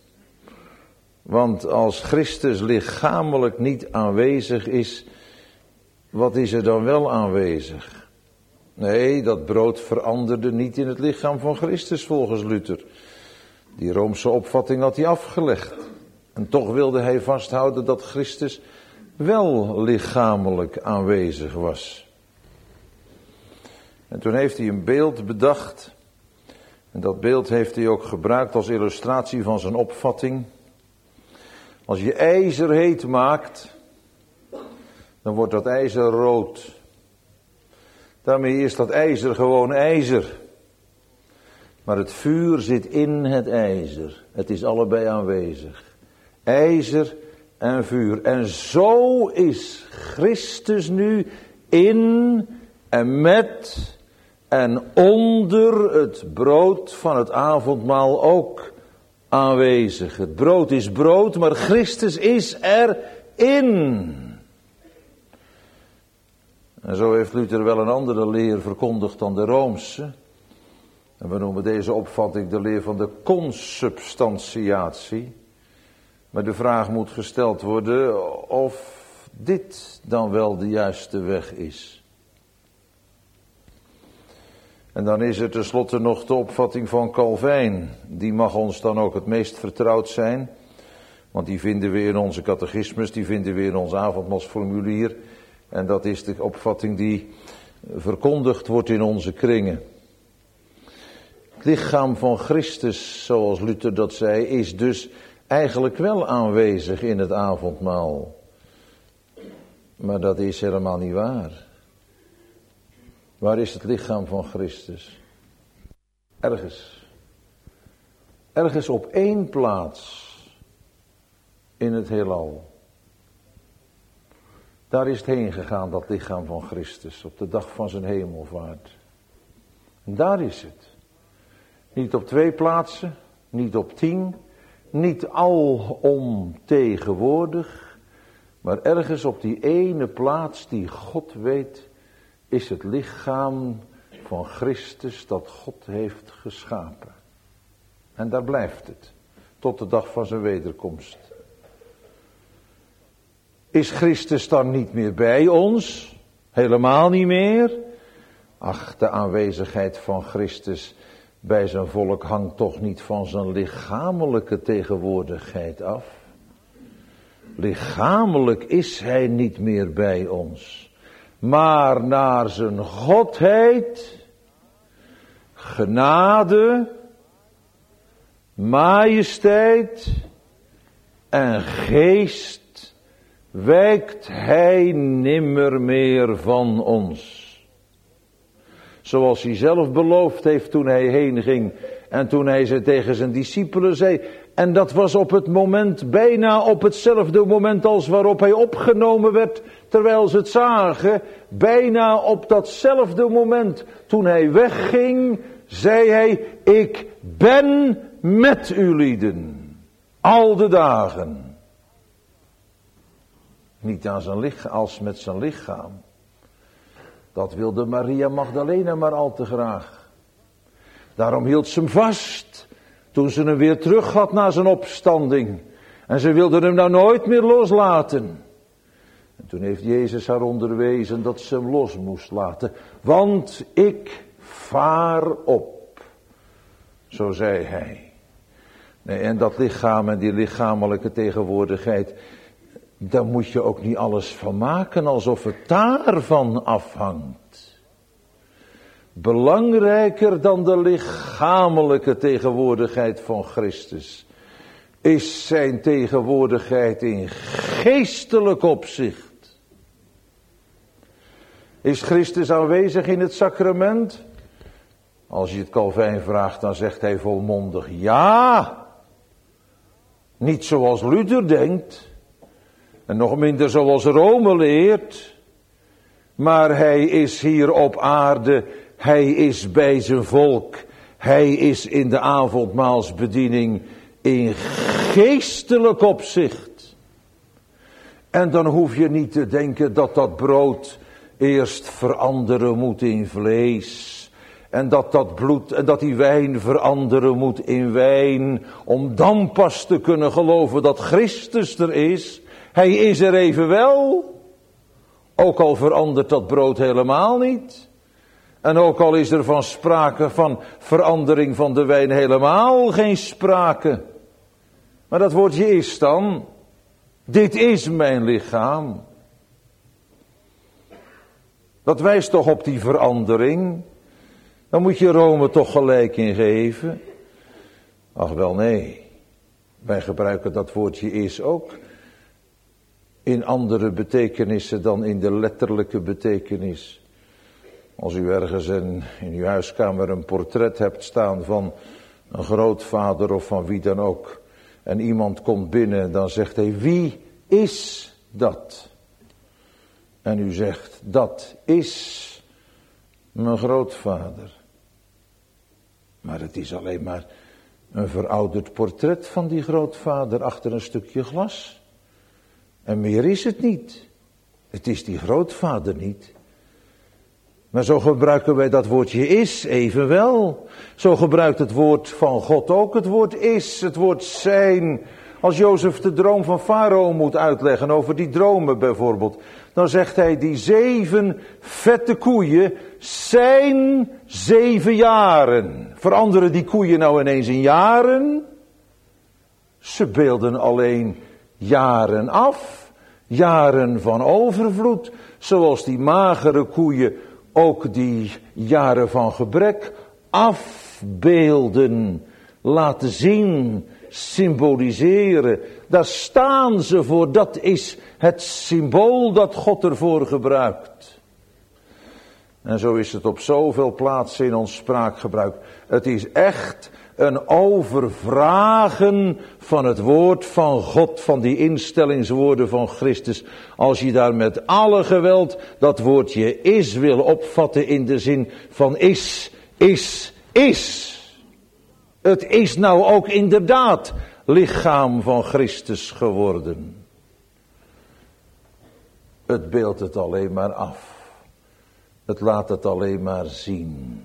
Want als Christus lichamelijk niet aanwezig is, wat is er dan wel aanwezig? Nee, dat brood veranderde niet in het lichaam van Christus volgens Luther. Die Roomse opvatting had hij afgelegd. En toch wilde hij vasthouden dat Christus wel lichamelijk aanwezig was. En toen heeft hij een beeld bedacht. En dat beeld heeft hij ook gebruikt als illustratie van zijn opvatting. Als je ijzer heet maakt, dan wordt dat ijzer rood. Daarmee is dat ijzer gewoon ijzer. Maar het vuur zit in het ijzer. Het is allebei aanwezig. IJzer en vuur. En zo is Christus nu in en met en onder het brood van het avondmaal ook aanwezig. Het brood is brood, maar Christus is erin. En zo heeft Luther wel een andere leer verkondigd dan de Roomse. En we noemen deze opvatting de leer van de consubstantiatie. Maar de vraag moet gesteld worden of dit dan wel de juiste weg is. En dan is er tenslotte nog de opvatting van Calvijn. Die mag ons dan ook het meest vertrouwd zijn. Want die vinden we in onze catechismus, die vinden we in ons avondmaalsformulier. En dat is de opvatting die verkondigd wordt in onze kringen. Het lichaam van Christus, zoals Luther dat zei, is dus eigenlijk wel aanwezig in het avondmaal. Maar dat is helemaal niet waar. Waar is het lichaam van Christus? Ergens. Ergens op één plaats in het heelal. Daar is het heen gegaan, dat lichaam van Christus, op de dag van zijn hemelvaart. En daar is het. Niet op twee plaatsen, niet op tien, niet alom tegenwoordig, maar ergens op die ene plaats die God weet, is het lichaam van Christus dat God heeft geschapen. En daar blijft het, tot de dag van zijn wederkomst. Is Christus dan niet meer bij ons? Helemaal niet meer? Ach, de aanwezigheid van Christus bij zijn volk hangt toch niet van zijn lichamelijke tegenwoordigheid af? Lichamelijk is hij niet meer bij ons. Maar naar zijn godheid, genade, majesteit en geest wijkt hij nimmer meer van ons. Zoals hij zelf beloofd heeft toen hij heen ging en toen hij ze tegen zijn discipelen zei: En dat was op het moment, bijna op hetzelfde moment als waarop hij opgenomen werd, terwijl ze het zagen. Bijna op datzelfde moment, toen hij wegging, zei hij, ik ben met u lieden. Al de dagen. Niet aan zijn lichaam, als met zijn lichaam. Dat wilde Maria Magdalena maar al te graag. Daarom hield ze hem vast. Toen ze hem weer terug had na zijn opstanding. En ze wilde hem nou nooit meer loslaten. En toen heeft Jezus haar onderwezen dat ze hem los moest laten. Want ik vaar op. Zo zei hij. Nee, en dat lichaam en die lichamelijke tegenwoordigheid. Daar moet je ook niet alles van maken alsof het daarvan afhangt. Belangrijker dan de lichamelijke tegenwoordigheid van Christus is zijn tegenwoordigheid in geestelijk opzicht. Is Christus aanwezig in het sacrament? Als je het Calvijn vraagt, dan zegt hij volmondig ja. Niet zoals Luther denkt. En nog minder zoals Rome leert. Maar hij is hier op aarde. Hij is bij zijn volk. Hij is in de avondmaalsbediening in geestelijk opzicht. En dan hoef je niet te denken dat dat brood eerst veranderen moet in vlees. En dat dat bloed en dat die wijn veranderen moet in wijn. Om dan pas te kunnen geloven dat Christus er is. Hij is er evenwel. Ook al verandert dat brood helemaal niet. En ook al is er van sprake van verandering van de wijn helemaal geen sprake. Maar dat woordje is dan. Dit is mijn lichaam. Dat wijst toch op die verandering. Dan moet je Rome toch gelijk in geven. Ach wel nee. Wij gebruiken dat woordje is ook in andere betekenissen dan in de letterlijke betekenis. Als u ergens in, in uw huiskamer een portret hebt staan van een grootvader of van wie dan ook. En iemand komt binnen, dan zegt hij, wie is dat? En u zegt, dat is mijn grootvader. Maar het is alleen maar een verouderd portret van die grootvader achter een stukje glas. En meer is het niet. Het is die grootvader niet. Maar zo gebruiken wij dat woordje is evenwel. Zo gebruikt het woord van God ook het woord is, het woord zijn. Als Jozef de droom van Farao moet uitleggen, over die dromen bijvoorbeeld, dan zegt hij, die zeven vette koeien zijn zeven jaren. Veranderen die koeien nou ineens in jaren? Ze beelden alleen jaren af, jaren van overvloed, zoals die magere koeien ook die jaren van gebrek afbeelden, laten zien, symboliseren. Daar staan ze voor, dat is het symbool dat God ervoor gebruikt. En zo is het op zoveel plaatsen in ons spraakgebruik. Het is echt een overvragen van het woord van God, van die instellingswoorden van Christus. Als je daar met alle geweld dat woordje is wil opvatten in de zin van is, is, is. Het is nou ook inderdaad lichaam van Christus geworden. Het beeldt het alleen maar af. Het laat het alleen maar zien.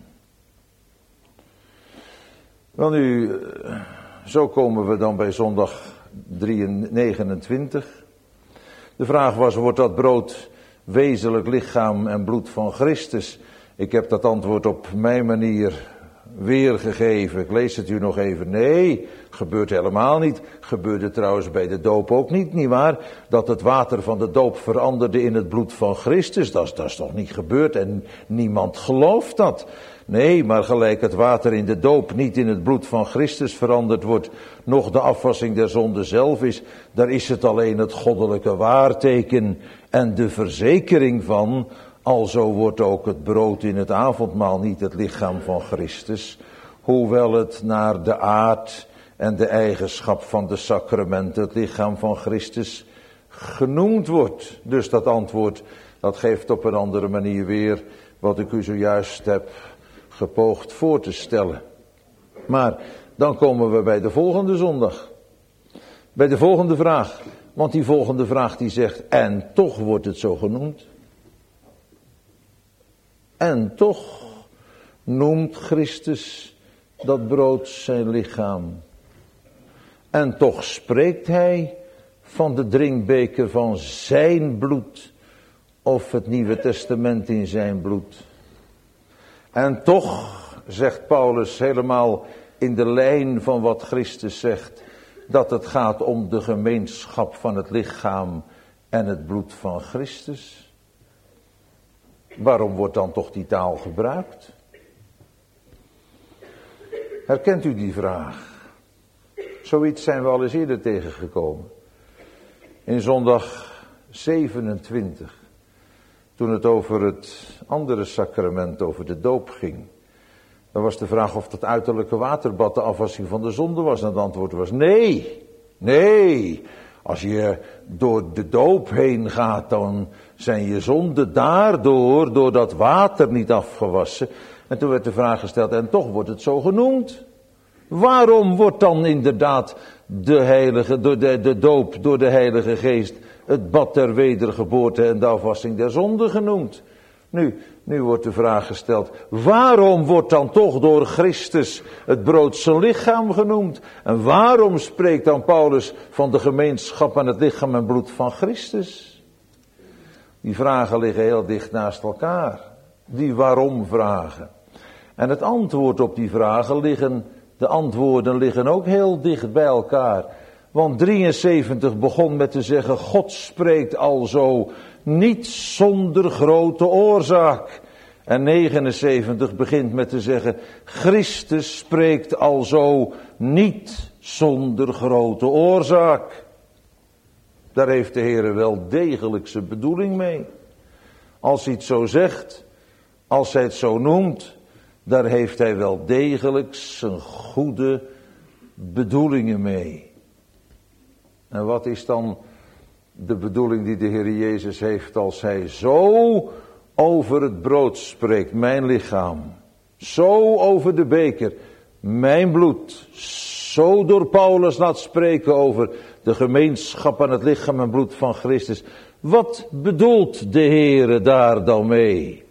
Wel nu, zo komen we dan bij zondag negenentwintig. De vraag was, wordt dat brood wezenlijk lichaam en bloed van Christus? Ik heb dat antwoord op mijn manier weergegeven. Ik lees het u nog even. Nee, gebeurt helemaal niet. Gebeurde trouwens bij de doop ook niet, nietwaar? Dat het water van de doop veranderde in het bloed van Christus. Dat is, dat is toch niet gebeurd en niemand gelooft dat. Nee, maar gelijk het water in de doop niet in het bloed van Christus veranderd wordt, nog de afwassing der zonde zelf is, daar is het alleen het goddelijke waarteken en de verzekering van, alzo wordt ook het brood in het avondmaal niet het lichaam van Christus, hoewel het naar de aard en de eigenschap van de sacramenten, het lichaam van Christus, genoemd wordt. Dus dat antwoord, dat geeft op een andere manier weer wat ik u zojuist heb gepoogd voor te stellen. Maar dan komen we bij de volgende zondag. Bij de volgende vraag. Want die volgende vraag die zegt, en toch wordt het zo genoemd. En toch noemt Christus dat brood zijn lichaam. En toch spreekt hij van de drinkbeker van zijn bloed. Of het Nieuwe Testament in zijn bloed. En toch, zegt Paulus helemaal in de lijn van wat Christus zegt, dat het gaat om de gemeenschap van het lichaam en het bloed van Christus. Waarom wordt dan toch die taal gebruikt? Herkent u die vraag? Zoiets zijn we al eens eerder tegengekomen. In zondag zevenentwintig, toen het over het andere sacrament, over de doop ging. Dan was de vraag of dat uiterlijke waterbad de afwassing van de zonde was. En het antwoord was nee, nee. Als je door de doop heen gaat, dan zijn je zonden daardoor, door dat water niet afgewassen. En toen werd de vraag gesteld, en toch wordt het zo genoemd. Waarom wordt dan inderdaad de heilige, door de, de doop door de Heilige Geest het bad der wedergeboorte en de afwassing der zonde genoemd? Nu, nu wordt de vraag gesteld, waarom wordt dan toch door Christus het brood zijn lichaam genoemd? En waarom spreekt dan Paulus van de gemeenschap aan het lichaam en bloed van Christus? Die vragen liggen heel dicht naast elkaar. Die waarom vragen. En het antwoord op die vragen liggen, de antwoorden liggen ook heel dicht bij elkaar. Want drieënzeventig begon met te zeggen, God spreekt alzo niet zonder grote oorzaak. En negenenzeventig begint met te zeggen, Christus spreekt alzo niet zonder grote oorzaak. Daar heeft de Heer wel degelijk zijn bedoeling mee. Als hij het zo zegt, als hij het zo noemt, daar heeft hij wel degelijk zijn goede bedoelingen mee. En wat is dan de bedoeling die de Heer Jezus heeft als hij zo over het brood spreekt, mijn lichaam. Zo over de beker, mijn bloed. Zo door Paulus laat spreken over de gemeenschap aan het lichaam en bloed van Christus. Wat bedoelt de Heer daar dan mee?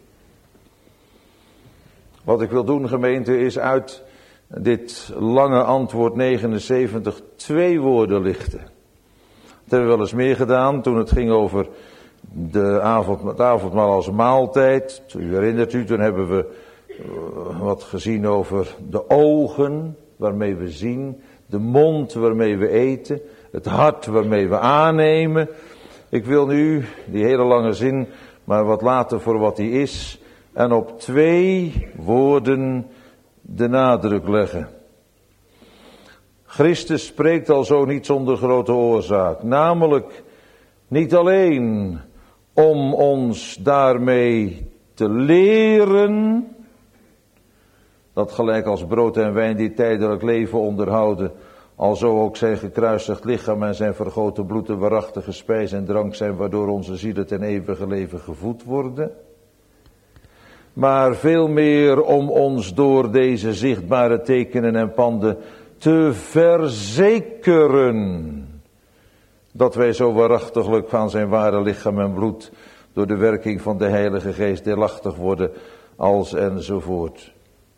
Wat ik wil doen, gemeente, is uit dit lange antwoord negenenzeventig twee woorden lichten. Dat hebben we wel eens meer gedaan toen het ging over de avond, het avondmaal als maaltijd. U herinnert u, toen hebben we wat gezien over de ogen waarmee we zien, de mond waarmee we eten, het hart waarmee we aannemen. Ik wil nu die hele lange zin maar wat laten voor wat die is en op twee woorden de nadruk leggen. Christus spreekt al zo niet zonder grote oorzaak, namelijk niet alleen om ons daarmee te leren, dat gelijk als brood en wijn die tijdelijk leven onderhouden, alzo ook zijn gekruisigd lichaam en zijn vergoten bloed een waarachtige spijs en drank zijn, waardoor onze zielen ten eeuwige leven gevoed worden. Maar veel meer om ons door deze zichtbare tekenen en panden te verzekeren dat wij zo waarachtiglijk van zijn ware lichaam en bloed door de werking van de Heilige Geest deelachtig worden als enzovoort.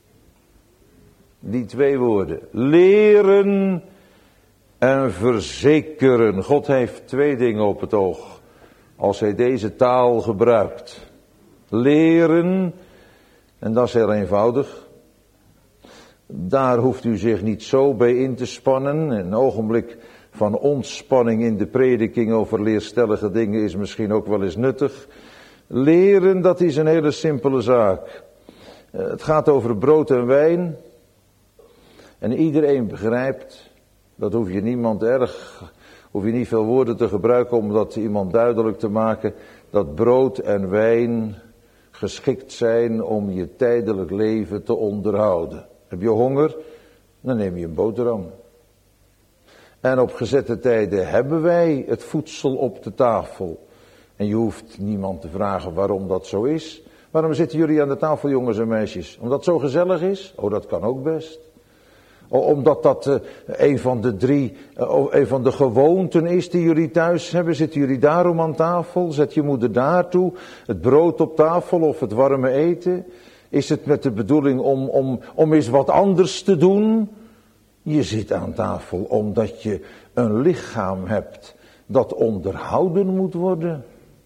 Die twee woorden, leren en verzekeren. God heeft twee dingen op het oog als hij deze taal gebruikt. Leren, en dat is heel eenvoudig. Daar hoeft u zich niet zo bij in te spannen. Een ogenblik van ontspanning in de prediking over leerstellige dingen is misschien ook wel eens nuttig. Leren, dat is een hele simpele zaak. Het gaat over brood en wijn. En iedereen begrijpt, dat hoef je niemand erg, hoef je niet veel woorden te gebruiken om dat iemand duidelijk te maken, dat brood en wijn geschikt zijn om je tijdelijk leven te onderhouden. Heb je honger? Dan neem je een boterham. En op gezette tijden hebben wij het voedsel op de tafel. En je hoeft niemand te vragen waarom dat zo is. Waarom zitten jullie aan de tafel, jongens en meisjes? Omdat het zo gezellig is? Oh, dat kan ook best. Omdat dat uh, een van de drie, uh, een van de gewoonten is die jullie thuis hebben. Zitten jullie daarom aan tafel? Zet je moeder daartoe? Het brood op tafel of het warme eten? Is het met de bedoeling om, om, om eens wat anders te doen? Je zit aan tafel omdat je een lichaam hebt dat onderhouden moet worden.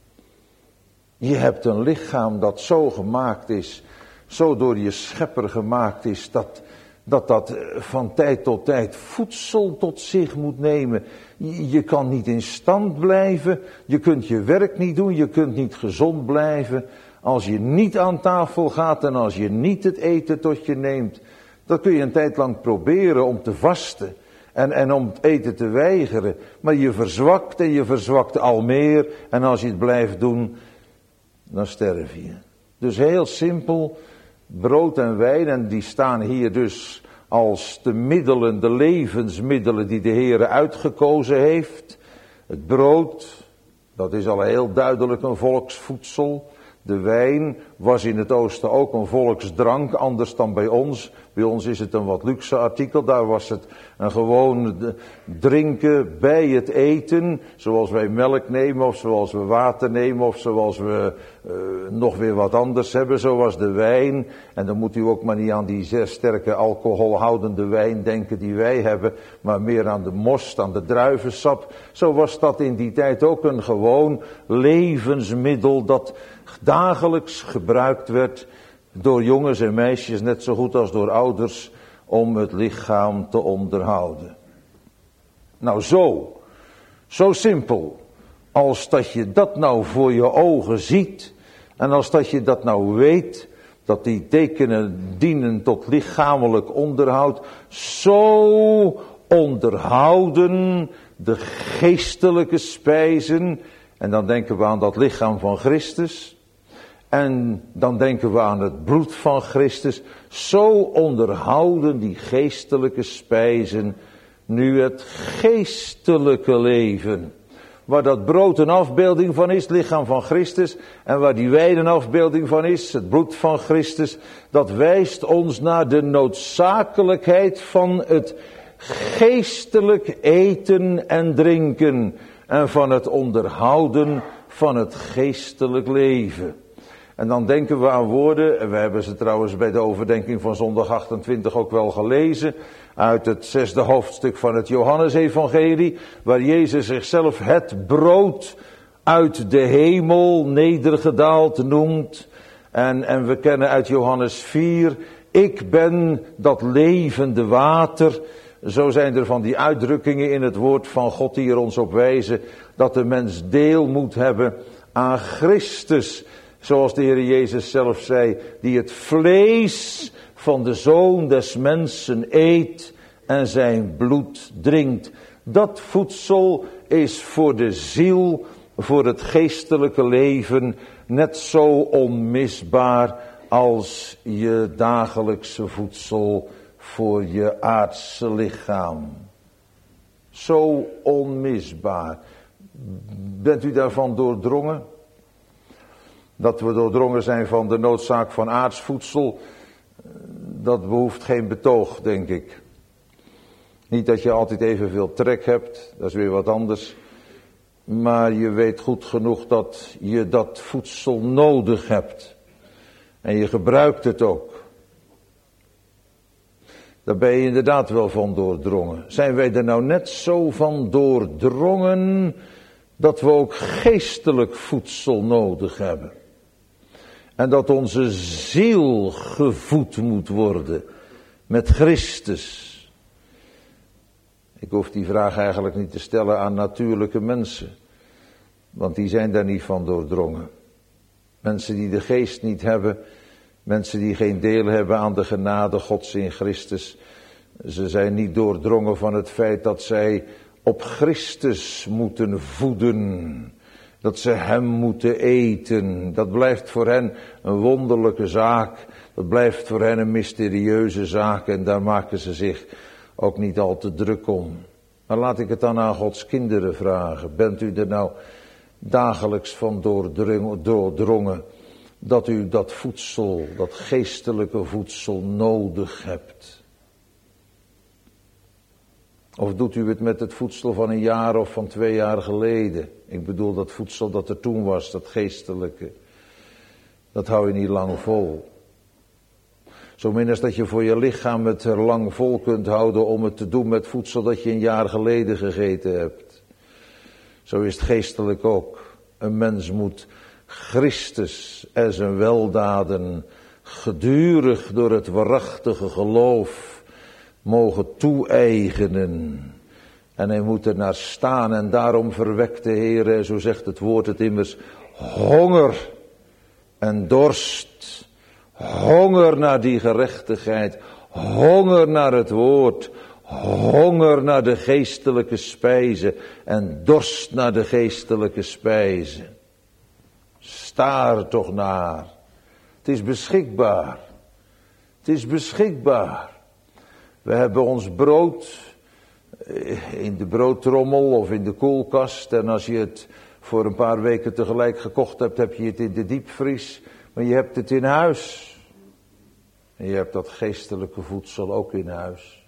Je hebt een lichaam dat zo gemaakt is, zo door je schepper gemaakt is, dat dat, dat van tijd tot tijd voedsel tot zich moet nemen. Je, je kan niet in stand blijven, je kunt je werk niet doen, je kunt niet gezond blijven als je niet aan tafel gaat en als je niet het eten tot je neemt. Dat kun je een tijd lang proberen om te vasten en, en om het eten te weigeren. Maar je verzwakt en je verzwakt al meer en als je het blijft doen, dan sterf je. Dus heel simpel, brood en wijn, en die staan hier dus als de middelen, de levensmiddelen die de Heere uitgekozen heeft. Het brood, dat is al heel duidelijk een volksvoedsel. De wijn was in het oosten ook een volksdrank, anders dan bij ons. Bij ons is het een wat luxe artikel, daar was het een gewoon drinken bij het eten. Zoals wij melk nemen of zoals we water nemen of zoals we uh, nog weer wat anders hebben. Zo was de wijn. En dan moet u ook maar niet aan die zeer sterke alcoholhoudende wijn denken die wij hebben. Maar meer aan de most, aan de druivensap. Zo was dat in die tijd ook een gewoon levensmiddel dat dagelijks gebruikt werd door jongens en meisjes, net zo goed als door ouders, om het lichaam te onderhouden. Nou zo, zo simpel, als dat je dat nou voor je ogen ziet, en als dat je dat nou weet, dat die tekenen dienen tot lichamelijk onderhoud, zo onderhouden de geestelijke spijzen, en dan denken we aan dat lichaam van Christus, en dan denken we aan het bloed van Christus. Zo onderhouden die geestelijke spijzen nu het geestelijke leven. Waar dat brood een afbeelding van is, het lichaam van Christus. En waar die wijn een afbeelding van is, het bloed van Christus. Dat wijst ons naar de noodzakelijkheid van het geestelijk eten en drinken. En van het onderhouden van het geestelijk leven. En dan denken we aan woorden, en we hebben ze trouwens bij de overdenking van zondag achtentwintig ook wel gelezen, uit het zesde hoofdstuk van het Johannesevangelie, waar Jezus zichzelf het brood uit de hemel nedergedaald noemt. En, en we kennen uit Johannes vier, ik ben dat levende water. Zo zijn er van die uitdrukkingen in het woord van God die er ons op wijzen, dat de mens deel moet hebben aan Christus. Zoals de Heer Jezus zelf zei, die het vlees van de Zoon des Mensen eet en zijn bloed drinkt. Dat voedsel is voor de ziel, voor het geestelijke leven, net zo onmisbaar als je dagelijkse voedsel voor je aardse lichaam. Zo onmisbaar. Bent u daarvan doordrongen? Dat we doordrongen zijn van de noodzaak van aards voedsel, dat behoeft geen betoog, denk ik. Niet dat je altijd evenveel trek hebt, dat is weer wat anders. Maar je weet goed genoeg dat je dat voedsel nodig hebt. En je gebruikt het ook. Daar ben je inderdaad wel van doordrongen. Zijn wij er nou net zo van doordrongen dat we ook geestelijk voedsel nodig hebben? En dat onze ziel gevoed moet worden met Christus. Ik hoef die vraag eigenlijk niet te stellen aan natuurlijke mensen. Want die zijn daar niet van doordrongen. Mensen die de geest niet hebben. Mensen die geen deel hebben aan de genade Gods in Christus. Ze zijn niet doordrongen van het feit dat zij op Christus moeten voeden. Dat ze hem moeten eten. Dat blijft voor hen een wonderlijke zaak. Dat blijft voor hen een mysterieuze zaak. En daar maken ze zich ook niet al te druk om. Maar laat ik het dan aan Gods kinderen vragen. Bent u er nou dagelijks van doordrongen dat u dat voedsel, dat geestelijke voedsel nodig hebt? Of doet u het met het voedsel van een jaar of van twee jaar geleden? Ik bedoel dat voedsel dat er toen was, dat geestelijke. Dat hou je niet lang vol. Zo min als dat je voor je lichaam het er lang vol kunt houden om het te doen met voedsel dat je een jaar geleden gegeten hebt. Zo is het geestelijk ook. Een mens moet Christus en zijn weldaden gedurig door het waarachtige geloof mogen toe-eigenen. En hij moet er naar staan en daarom verwekt de Heer, zo zegt het woord het immers, honger en dorst. Honger naar die gerechtigheid, honger naar het woord, honger naar de geestelijke spijze en dorst naar de geestelijke spijze. Sta er toch naar. Het is beschikbaar. Het is beschikbaar. We hebben ons brood in de broodtrommel of in de koelkast. En als je het voor een paar weken tegelijk gekocht hebt, heb je het in de diepvries. Maar je hebt het in huis. En je hebt dat geestelijke voedsel ook in huis.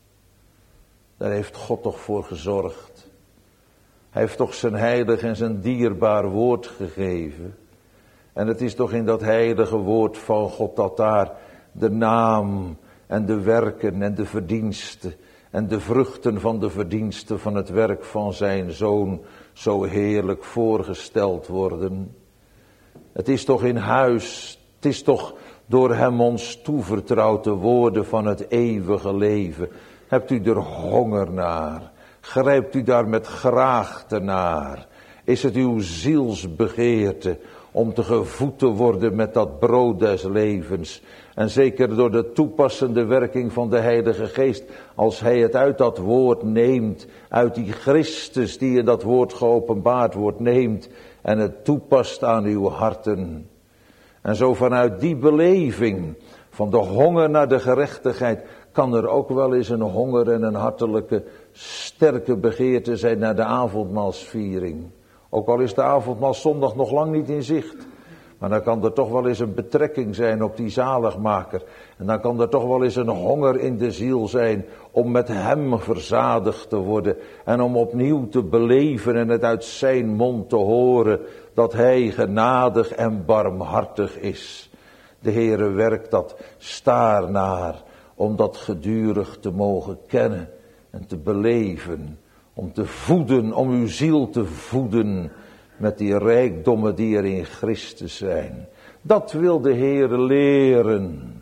Daar heeft God toch voor gezorgd. Hij heeft toch zijn heilig en zijn dierbaar woord gegeven. En het is toch in dat heilige woord van God dat daar de naam en de werken en de verdiensten en de vruchten van de verdiensten van het werk van zijn Zoon zo heerlijk voorgesteld worden. Het is toch in huis, het is toch door hem ons toevertrouwd de woorden van het eeuwige leven. Hebt u er honger naar? Grijpt u daar met graagte naar? Is het uw zielsbegeerte om te gevoed te worden met dat brood des levens? En zeker door de toepassende werking van de Heilige Geest, als hij het uit dat woord neemt, uit die Christus die in dat woord geopenbaard wordt neemt en het toepast aan uw harten. En zo vanuit die beleving van de honger naar de gerechtigheid kan er ook wel eens een honger en een hartelijke sterke begeerte zijn naar de avondmaalsviering. Ook al is de avondmaalszondag nog lang niet in zicht. Maar dan kan er toch wel eens een betrekking zijn op die zaligmaker. En dan kan er toch wel eens een honger in de ziel zijn om met hem verzadigd te worden. En om opnieuw te beleven en het uit zijn mond te horen dat hij genadig en barmhartig is. De Heere werkt dat staar naar om dat gedurig te mogen kennen en te beleven. Om te voeden, om uw ziel te voeden met die rijkdommen die er in Christus zijn. Dat wil de Heere leren.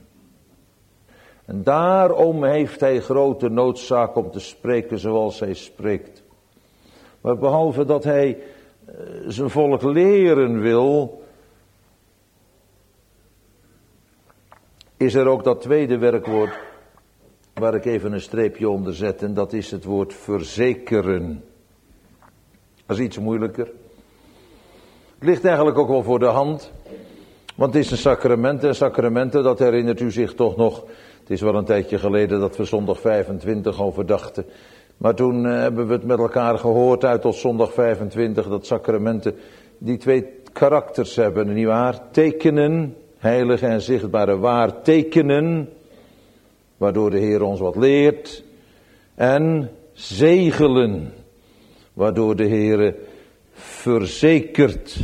En daarom heeft hij grote noodzaak om te spreken zoals hij spreekt. Maar behalve dat hij uh, zijn volk leren wil, is er ook dat tweede werkwoord waar ik even een streepje onder zet, en dat is het woord verzekeren. Dat is iets moeilijker. Het ligt eigenlijk ook wel voor de hand, want het is een sacrament en sacramenten, dat herinnert u zich toch nog. Het is wel een tijdje geleden dat we zondag vijfentwintig overdachten. Maar toen uh, hebben we het met elkaar gehoord uit tot zondag vijfentwintig, dat sacramenten die twee karakters hebben, nietwaar? Tekenen, heilige en zichtbare waar tekenen, waardoor de Heer ons wat leert, en zegelen, waardoor de Heer verzekert.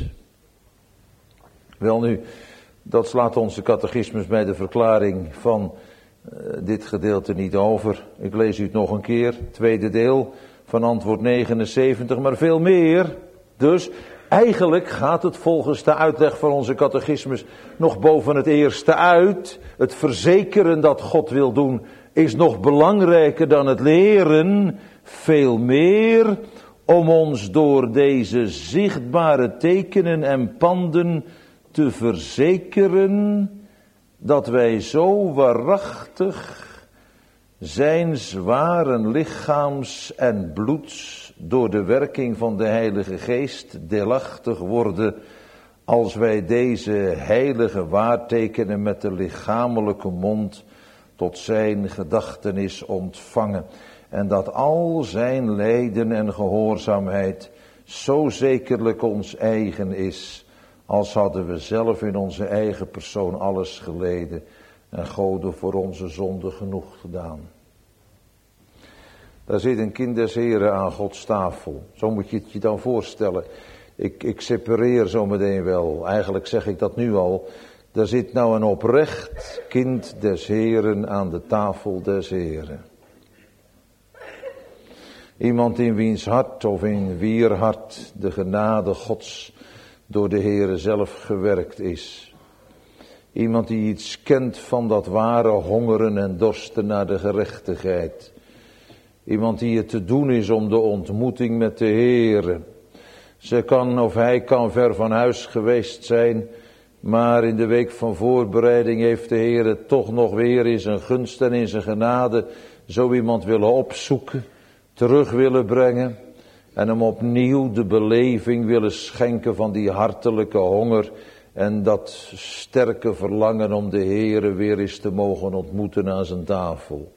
Wel nu, dat slaat onze catechismus bij de verklaring van uh, dit gedeelte niet over. Ik lees u het nog een keer, tweede deel van antwoord negenenzeventig, maar veel meer. Dus eigenlijk gaat het volgens de uitleg van onze catechismus nog boven het eerste uit. Het verzekeren dat God wil doen is nog belangrijker dan het leren. Veel meer om ons door deze zichtbare tekenen en panden te verzekeren dat wij zo waarachtig zijn zware lichaams en bloeds door de werking van de Heilige Geest deelachtig worden, als wij deze heilige waartekenen met de lichamelijke mond tot zijn gedachtenis ontvangen. en dat al zijn lijden en gehoorzaamheid zo zekerlijk ons eigen is, als hadden we zelf in onze eigen persoon alles geleden en Gode voor onze zonde genoeg gedaan. Daar zit een kind des Heren aan Gods tafel. Zo moet je het je dan voorstellen. Ik, ik separeer zo meteen wel. Eigenlijk zeg ik dat nu al. Daar zit nou een oprecht kind des Heren aan de tafel des Heren. Iemand in wiens hart of in wier hart de genade Gods door de Heere zelf gewerkt is. Iemand die iets kent van dat ware hongeren en dorsten naar de gerechtigheid. Iemand die het te doen is om de ontmoeting met de Heere. Ze kan of hij kan ver van huis geweest zijn, maar in de week van voorbereiding heeft de Heere toch nog weer in zijn gunst en in zijn genade zo iemand willen opzoeken, terug willen brengen en hem opnieuw de beleving willen schenken van die hartelijke honger en dat sterke verlangen om de Heere weer eens te mogen ontmoeten aan zijn tafel.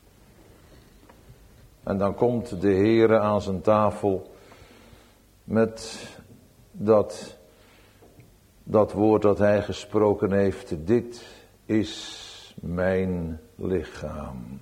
En dan komt de Heere aan zijn tafel met dat, dat woord dat hij gesproken heeft. Dit is mijn lichaam.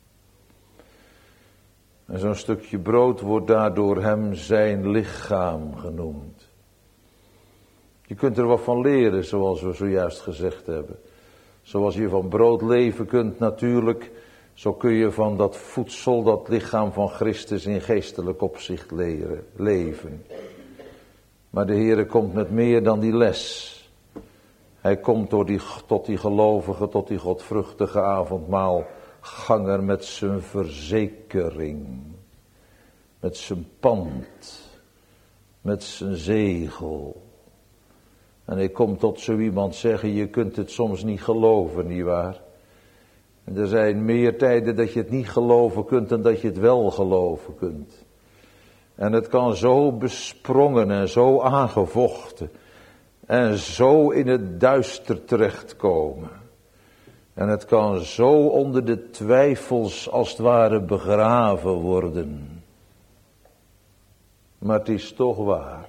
En zo'n stukje brood wordt daardoor hem zijn lichaam genoemd. Je kunt er wat van leren, zoals we zojuist gezegd hebben. Zoals je van brood leven kunt natuurlijk, zo kun je van dat voedsel, dat lichaam van Christus in geestelijk opzicht leren, leven. Maar de Heere komt met meer dan die les. Hij komt door die, tot die gelovige, tot die godvruchtige avondmaalganger met zijn verzekering. Met zijn pand. Met zijn zegel. En hij komt tot zo iemand zeggen, je kunt het soms niet geloven, nietwaar? En er zijn meer tijden dat je het niet geloven kunt dan dat je het wel geloven kunt. En het kan zo besprongen en zo aangevochten en zo in het duister terechtkomen. En het kan zo onder de twijfels als het ware begraven worden. Maar het is toch waar.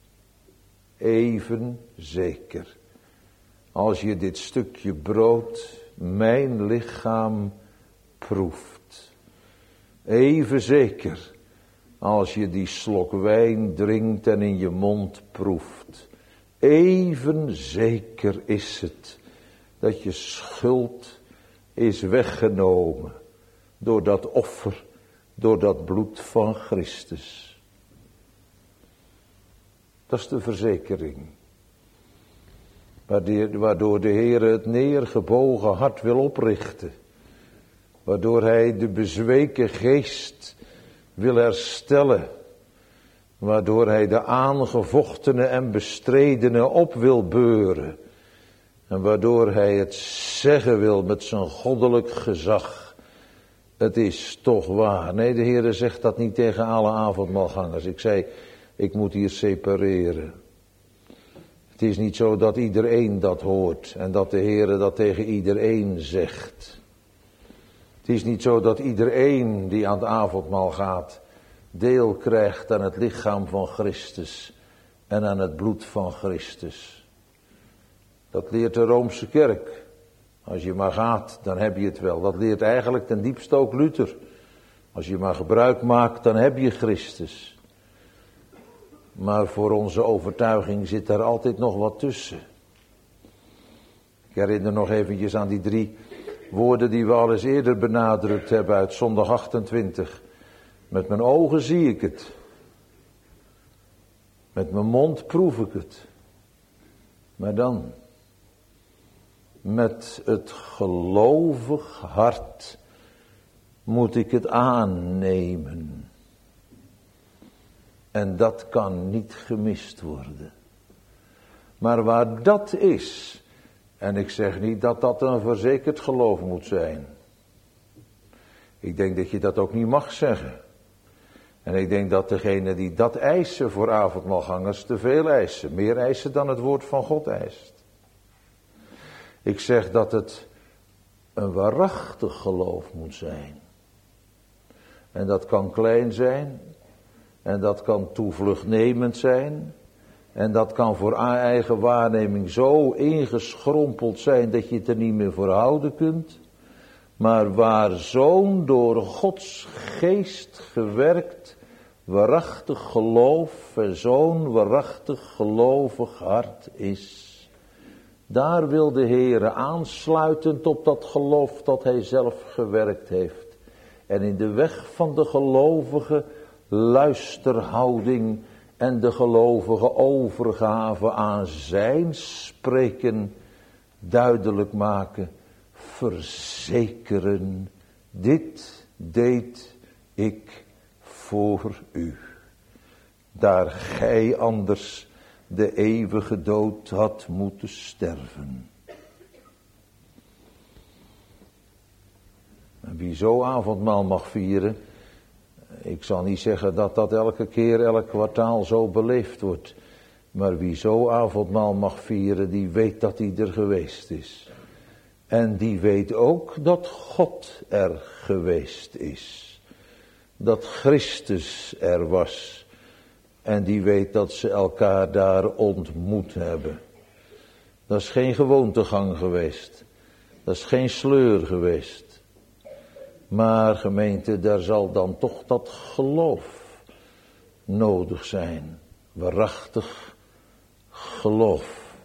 Even zeker. Als je dit stukje brood, mijn lichaam, proeft. Even zeker. Als je die slok wijn drinkt en in je mond proeft. Even zeker is het dat je schuld is weggenomen door dat offer, door dat bloed van Christus. Dat is de verzekering. Waardoor de Heere het neergebogen hart wil oprichten. Waardoor hij de bezweken geest wil herstellen. Waardoor hij de aangevochtene en bestredene op wil beuren. En waardoor hij het zeggen wil met zijn goddelijk gezag. Het is toch waar. Nee, de Heere zegt dat niet tegen alle avondmaalgangers. Ik zei, ik moet hier separeren. Het is niet zo dat iedereen dat hoort en dat de Heere dat tegen iedereen zegt. Het is niet zo dat iedereen die aan het avondmaal gaat deel krijgt aan het lichaam van Christus en aan het bloed van Christus. Dat leert de Roomse kerk. Als je maar gaat, dan heb je het wel. Dat leert eigenlijk ten diepste ook Luther. Als je maar gebruik maakt, dan heb je Christus. Maar voor onze overtuiging zit daar altijd nog wat tussen. Ik herinner nog eventjes aan die drie woorden die we al eens eerder benadrukt hebben uit zondag achtentwintig. Met mijn ogen zie ik het. Met mijn mond proef ik het. Maar dan, met het gelovig hart moet ik het aannemen. En dat kan niet gemist worden. Maar waar dat is, en ik zeg niet dat dat een verzekerd geloof moet zijn. Ik denk dat je dat ook niet mag zeggen. En ik denk dat degenen die dat eisen voor avondmaalgangers te veel eisen. Meer eisen dan het woord van God eist. Ik zeg dat het een waarachtig geloof moet zijn. En dat kan klein zijn. En dat kan toevluchtnemend zijn. En dat kan voor eigen waarneming zo ingeschrompeld zijn dat je het er niet meer voor houden kunt. Maar waar zo'n door Gods geest gewerkt, waarachtig geloof en zo'n waarachtig gelovig hart is. Daar wil de Heere aansluitend op dat geloof dat hij zelf gewerkt heeft. En in de weg van de gelovige luisterhouding en de gelovige overgave aan zijn spreken duidelijk maken, verzekeren, dit deed ik voor u. Daar gij anders de eeuwige dood had moeten sterven. En wie zo avondmaal mag vieren, ik zal niet zeggen dat dat elke keer, elk kwartaal zo beleefd wordt. Maar wie zo avondmaal mag vieren, die weet dat hij er geweest is. En die weet ook dat God er geweest is. Dat Christus er was. En die weet dat ze elkaar daar ontmoet hebben. Dat is geen gewoontegang geweest. Dat is geen sleur geweest. Maar gemeente, daar zal dan toch dat geloof nodig zijn. Waarachtig geloof.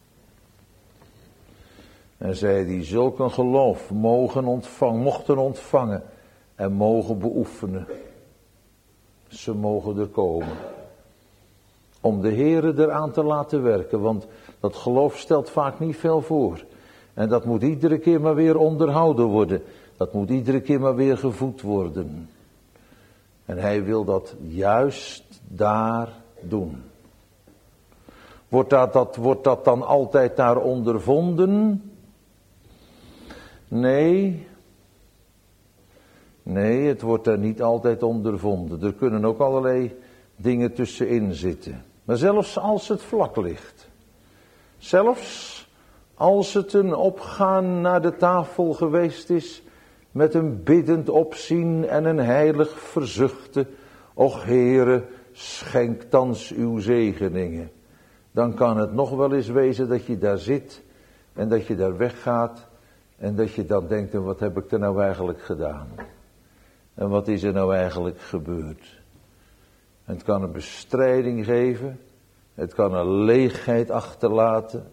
En zij die zulk een geloof mogen ontvangen, mochten ontvangen en mogen beoefenen. Ze mogen er komen. Om de Heere eraan te laten werken, want dat geloof stelt vaak niet veel voor. En dat moet iedere keer maar weer onderhouden worden. Dat moet iedere keer maar weer gevoed worden. En hij wil dat juist daar doen. Wordt dat, dat, wordt dat dan altijd daar ondervonden? Nee. Nee, het wordt daar niet altijd ondervonden. Er kunnen ook allerlei dingen tussenin zitten. Maar zelfs als het vlak ligt. Zelfs als het een opgaan naar de tafel geweest is, met een biddend opzien en een heilig verzuchten. Och Heere, schenk thans uw zegeningen. Dan kan het nog wel eens wezen dat je daar zit en dat je daar weggaat. En dat je dan denkt, en wat heb ik er nou eigenlijk gedaan? En wat is er nou eigenlijk gebeurd? En het kan een bestrijding geven. Het kan een leegheid achterlaten.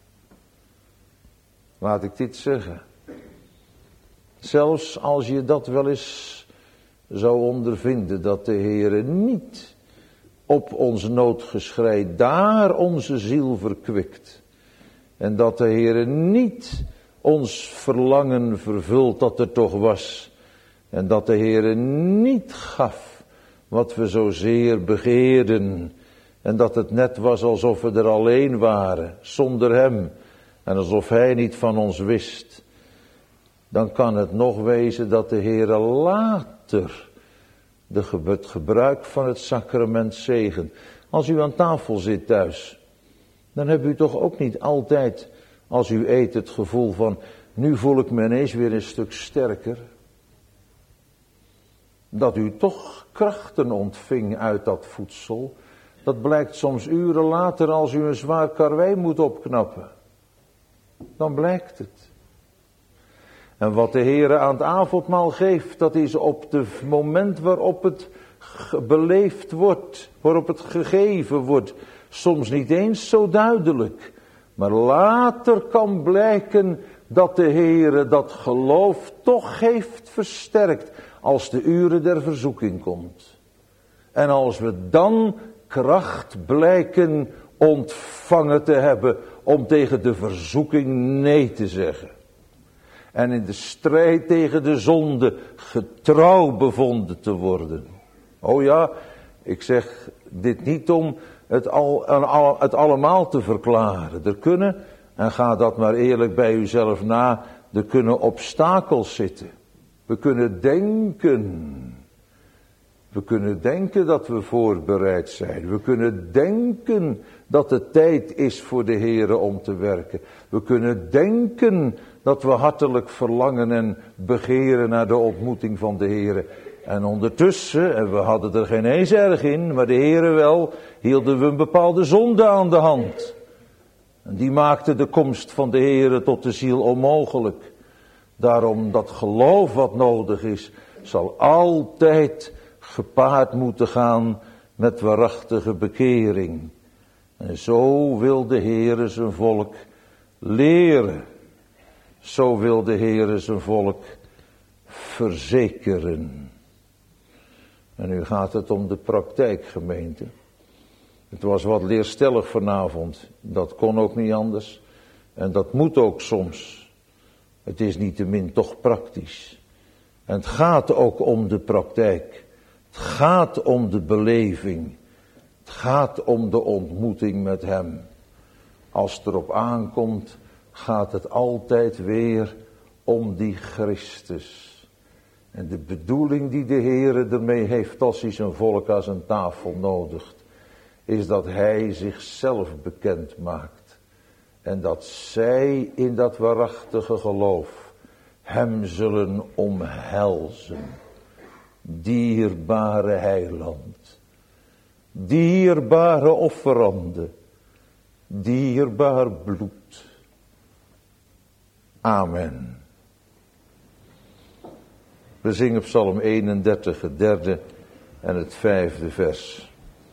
Laat ik dit zeggen. Zelfs als je dat wel eens zou ondervinden, dat de Heere niet op ons noodgeschrei daar onze ziel verkwikt. En dat de Heere niet ons verlangen vervult dat er toch was. En dat de Heere niet gaf wat we zozeer begeerden. En dat het net was alsof we er alleen waren, zonder hem. En alsof hij niet van ons wist. Dan kan het nog wezen dat de Heere later de, het gebruik van het sacrament zegent. Als u aan tafel zit thuis, dan hebt u toch ook niet altijd, als u eet, het gevoel van, nu voel ik me ineens weer een stuk sterker. Dat u toch krachten ontving uit dat voedsel. Dat blijkt soms uren later als u een zwaar karwei moet opknappen. Dan blijkt het. En wat de Heere aan het avondmaal geeft, dat is op het moment waarop het beleefd wordt, waarop het gegeven wordt, soms niet eens zo duidelijk. Maar later kan blijken dat de Heere dat geloof toch heeft versterkt, als de uren der verzoeking komt. En als we dan kracht blijken ontvangen te hebben om tegen de verzoeking nee te zeggen. En in de strijd tegen de zonde getrouw bevonden te worden. Oh ja, ik zeg dit niet om het, al, het allemaal te verklaren. Er kunnen, en ga dat maar eerlijk bij uzelf na, er kunnen obstakels zitten. We kunnen denken. We kunnen denken dat we voorbereid zijn. We kunnen denken dat het tijd is voor de Heere om te werken. We kunnen denken dat we hartelijk verlangen en begeren naar de ontmoeting van de Heere. En ondertussen, en we hadden er geen eens erg in, maar de Heere wel, hielden we een bepaalde zonde aan de hand. En die maakte de komst van de Heere tot de ziel onmogelijk. Daarom dat geloof wat nodig is, zal altijd gepaard moeten gaan met waarachtige bekering. En zo wil de Heere zijn volk leren. Zo wil de Heere zijn volk verzekeren. En nu gaat het om de praktijk, gemeente. Het was wat leerstellig vanavond. Dat kon ook niet anders. En dat moet ook soms. Het is niettemin toch praktisch. En het gaat ook om de praktijk. Het gaat om de beleving. Het gaat om de ontmoeting met hem. Als het erop aankomt, gaat het altijd weer om die Christus. En de bedoeling die de Heere ermee heeft als hij zijn volk aan zijn tafel nodigt, is dat hij zichzelf bekend maakt. En dat zij in dat waarachtige geloof hem zullen omhelzen. Dierbare heiland. Dierbare offerande. Dierbaar bloed. Amen. We zingen Psalm eenendertig, het derde en het vijfde vers.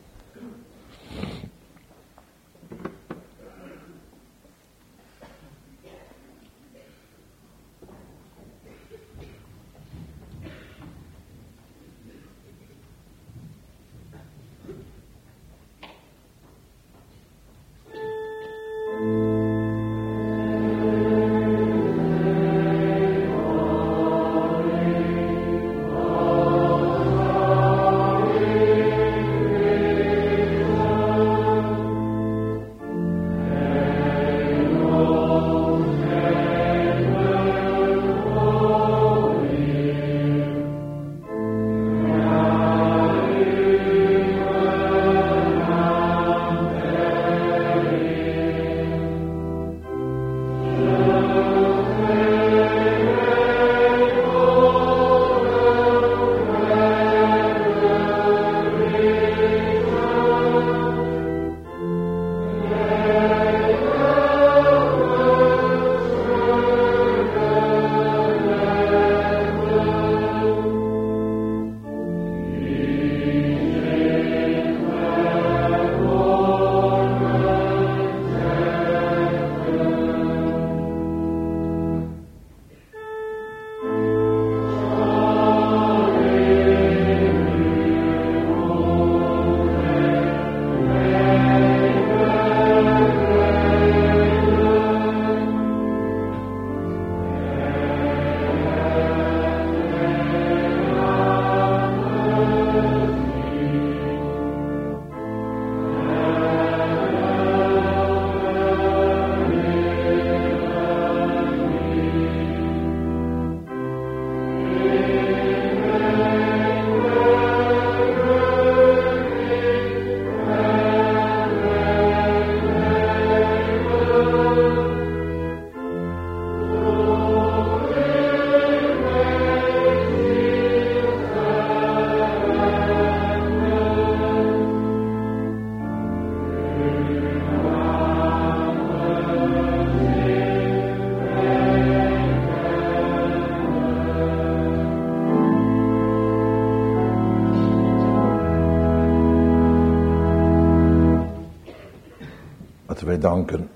Wij danken.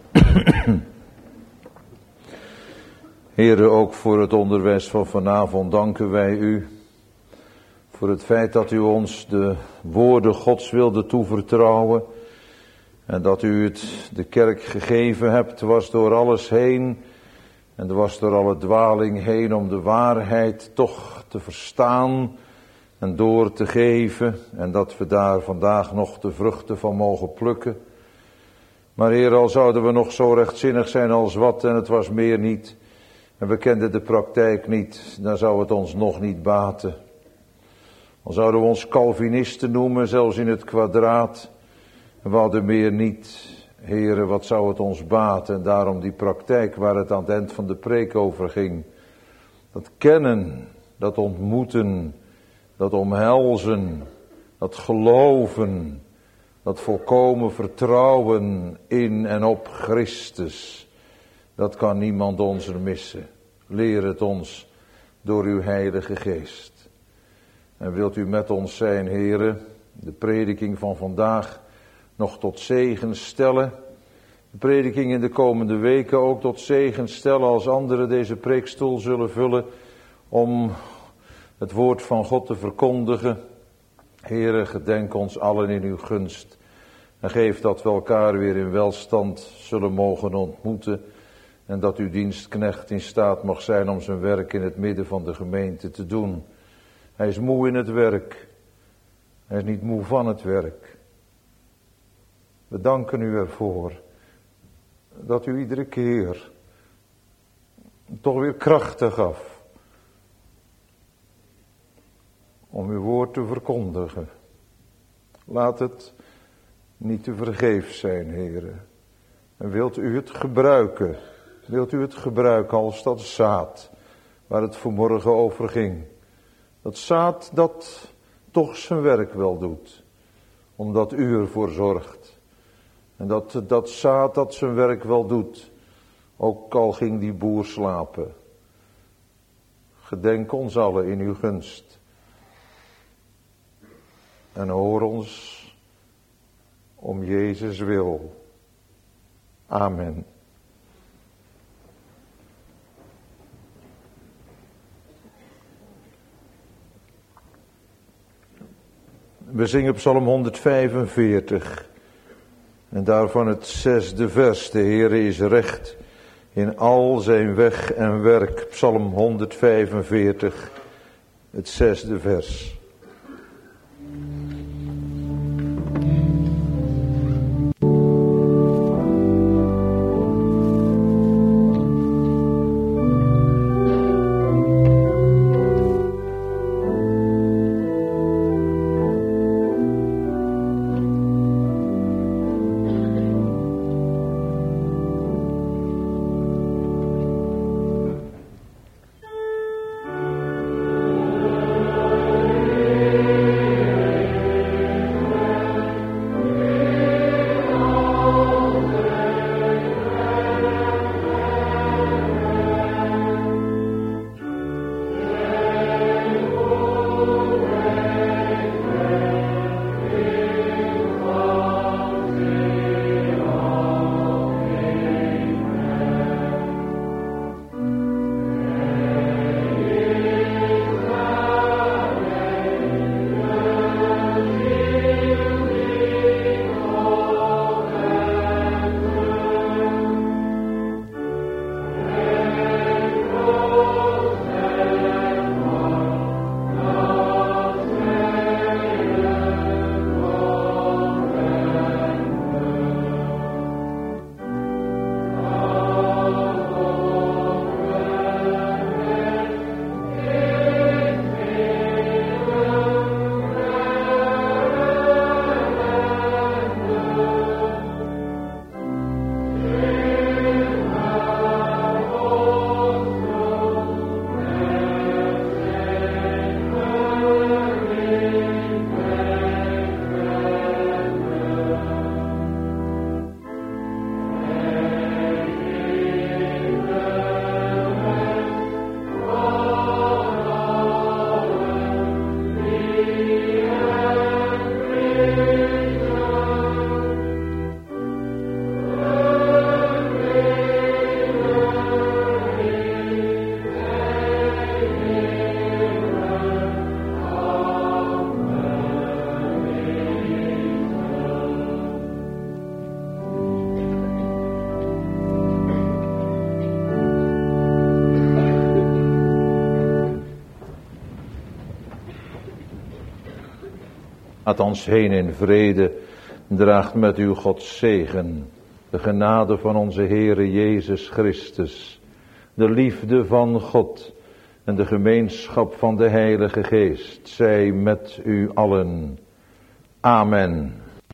Heere, ook voor het onderwijs van vanavond danken wij u. Voor het feit dat u ons de woorden Gods wilde toevertrouwen. En dat u het de kerk gegeven hebt, was door alles heen. En er was door alle dwaling heen om de waarheid toch te verstaan en door te geven. En dat we daar vandaag nog de vruchten van mogen plukken. Maar Heer, al zouden we nog zo rechtzinnig zijn als wat en het was meer niet. En we kenden de praktijk niet, dan zou het ons nog niet baten. Al zouden we ons Calvinisten noemen, zelfs in het kwadraat. En we hadden meer niet. Heere, wat zou het ons baten? En daarom die praktijk waar het aan het eind van de preek over ging. Dat kennen, dat ontmoeten, dat omhelzen, dat geloven, dat volkomen vertrouwen in en op Christus, dat kan niemand ons er missen. Leer het ons door uw Heilige Geest. En wilt u met ons zijn, heren, de prediking van vandaag nog tot zegen stellen. De prediking in de komende weken ook tot zegen stellen als anderen deze preekstoel zullen vullen om het woord van God te verkondigen. Heren, gedenk ons allen in uw gunst en geef dat we elkaar weer in welstand zullen mogen ontmoeten en dat uw dienstknecht in staat mag zijn om zijn werk in het midden van de gemeente te doen. Hij is moe in het werk. Hij is niet moe van het werk. We danken u ervoor dat u iedere keer toch weer krachten gaf om uw woord te verkondigen. Laat het niet te vergeefs zijn, heren. En wilt u het gebruiken, wilt u het gebruiken als dat zaad waar het vanmorgen over ging. Dat zaad dat toch zijn werk wel doet, omdat u ervoor zorgt. En dat, dat zaad dat zijn werk wel doet, ook al ging die boer slapen. Gedenk ons allen in uw gunst. En hoor ons om Jezus wil. Amen. We zingen Psalm honderdvijfenveertig. En daarvan het zesde vers. De Heere is recht in al zijn weg en werk. Psalm honderdvijfenveertig, het zesde vers. Gaat ons heen in vrede, draagt met u Gods zegen, de genade van onze Heere Jezus Christus, de liefde van God en de gemeenschap van de Heilige Geest, zij met u allen. Amen.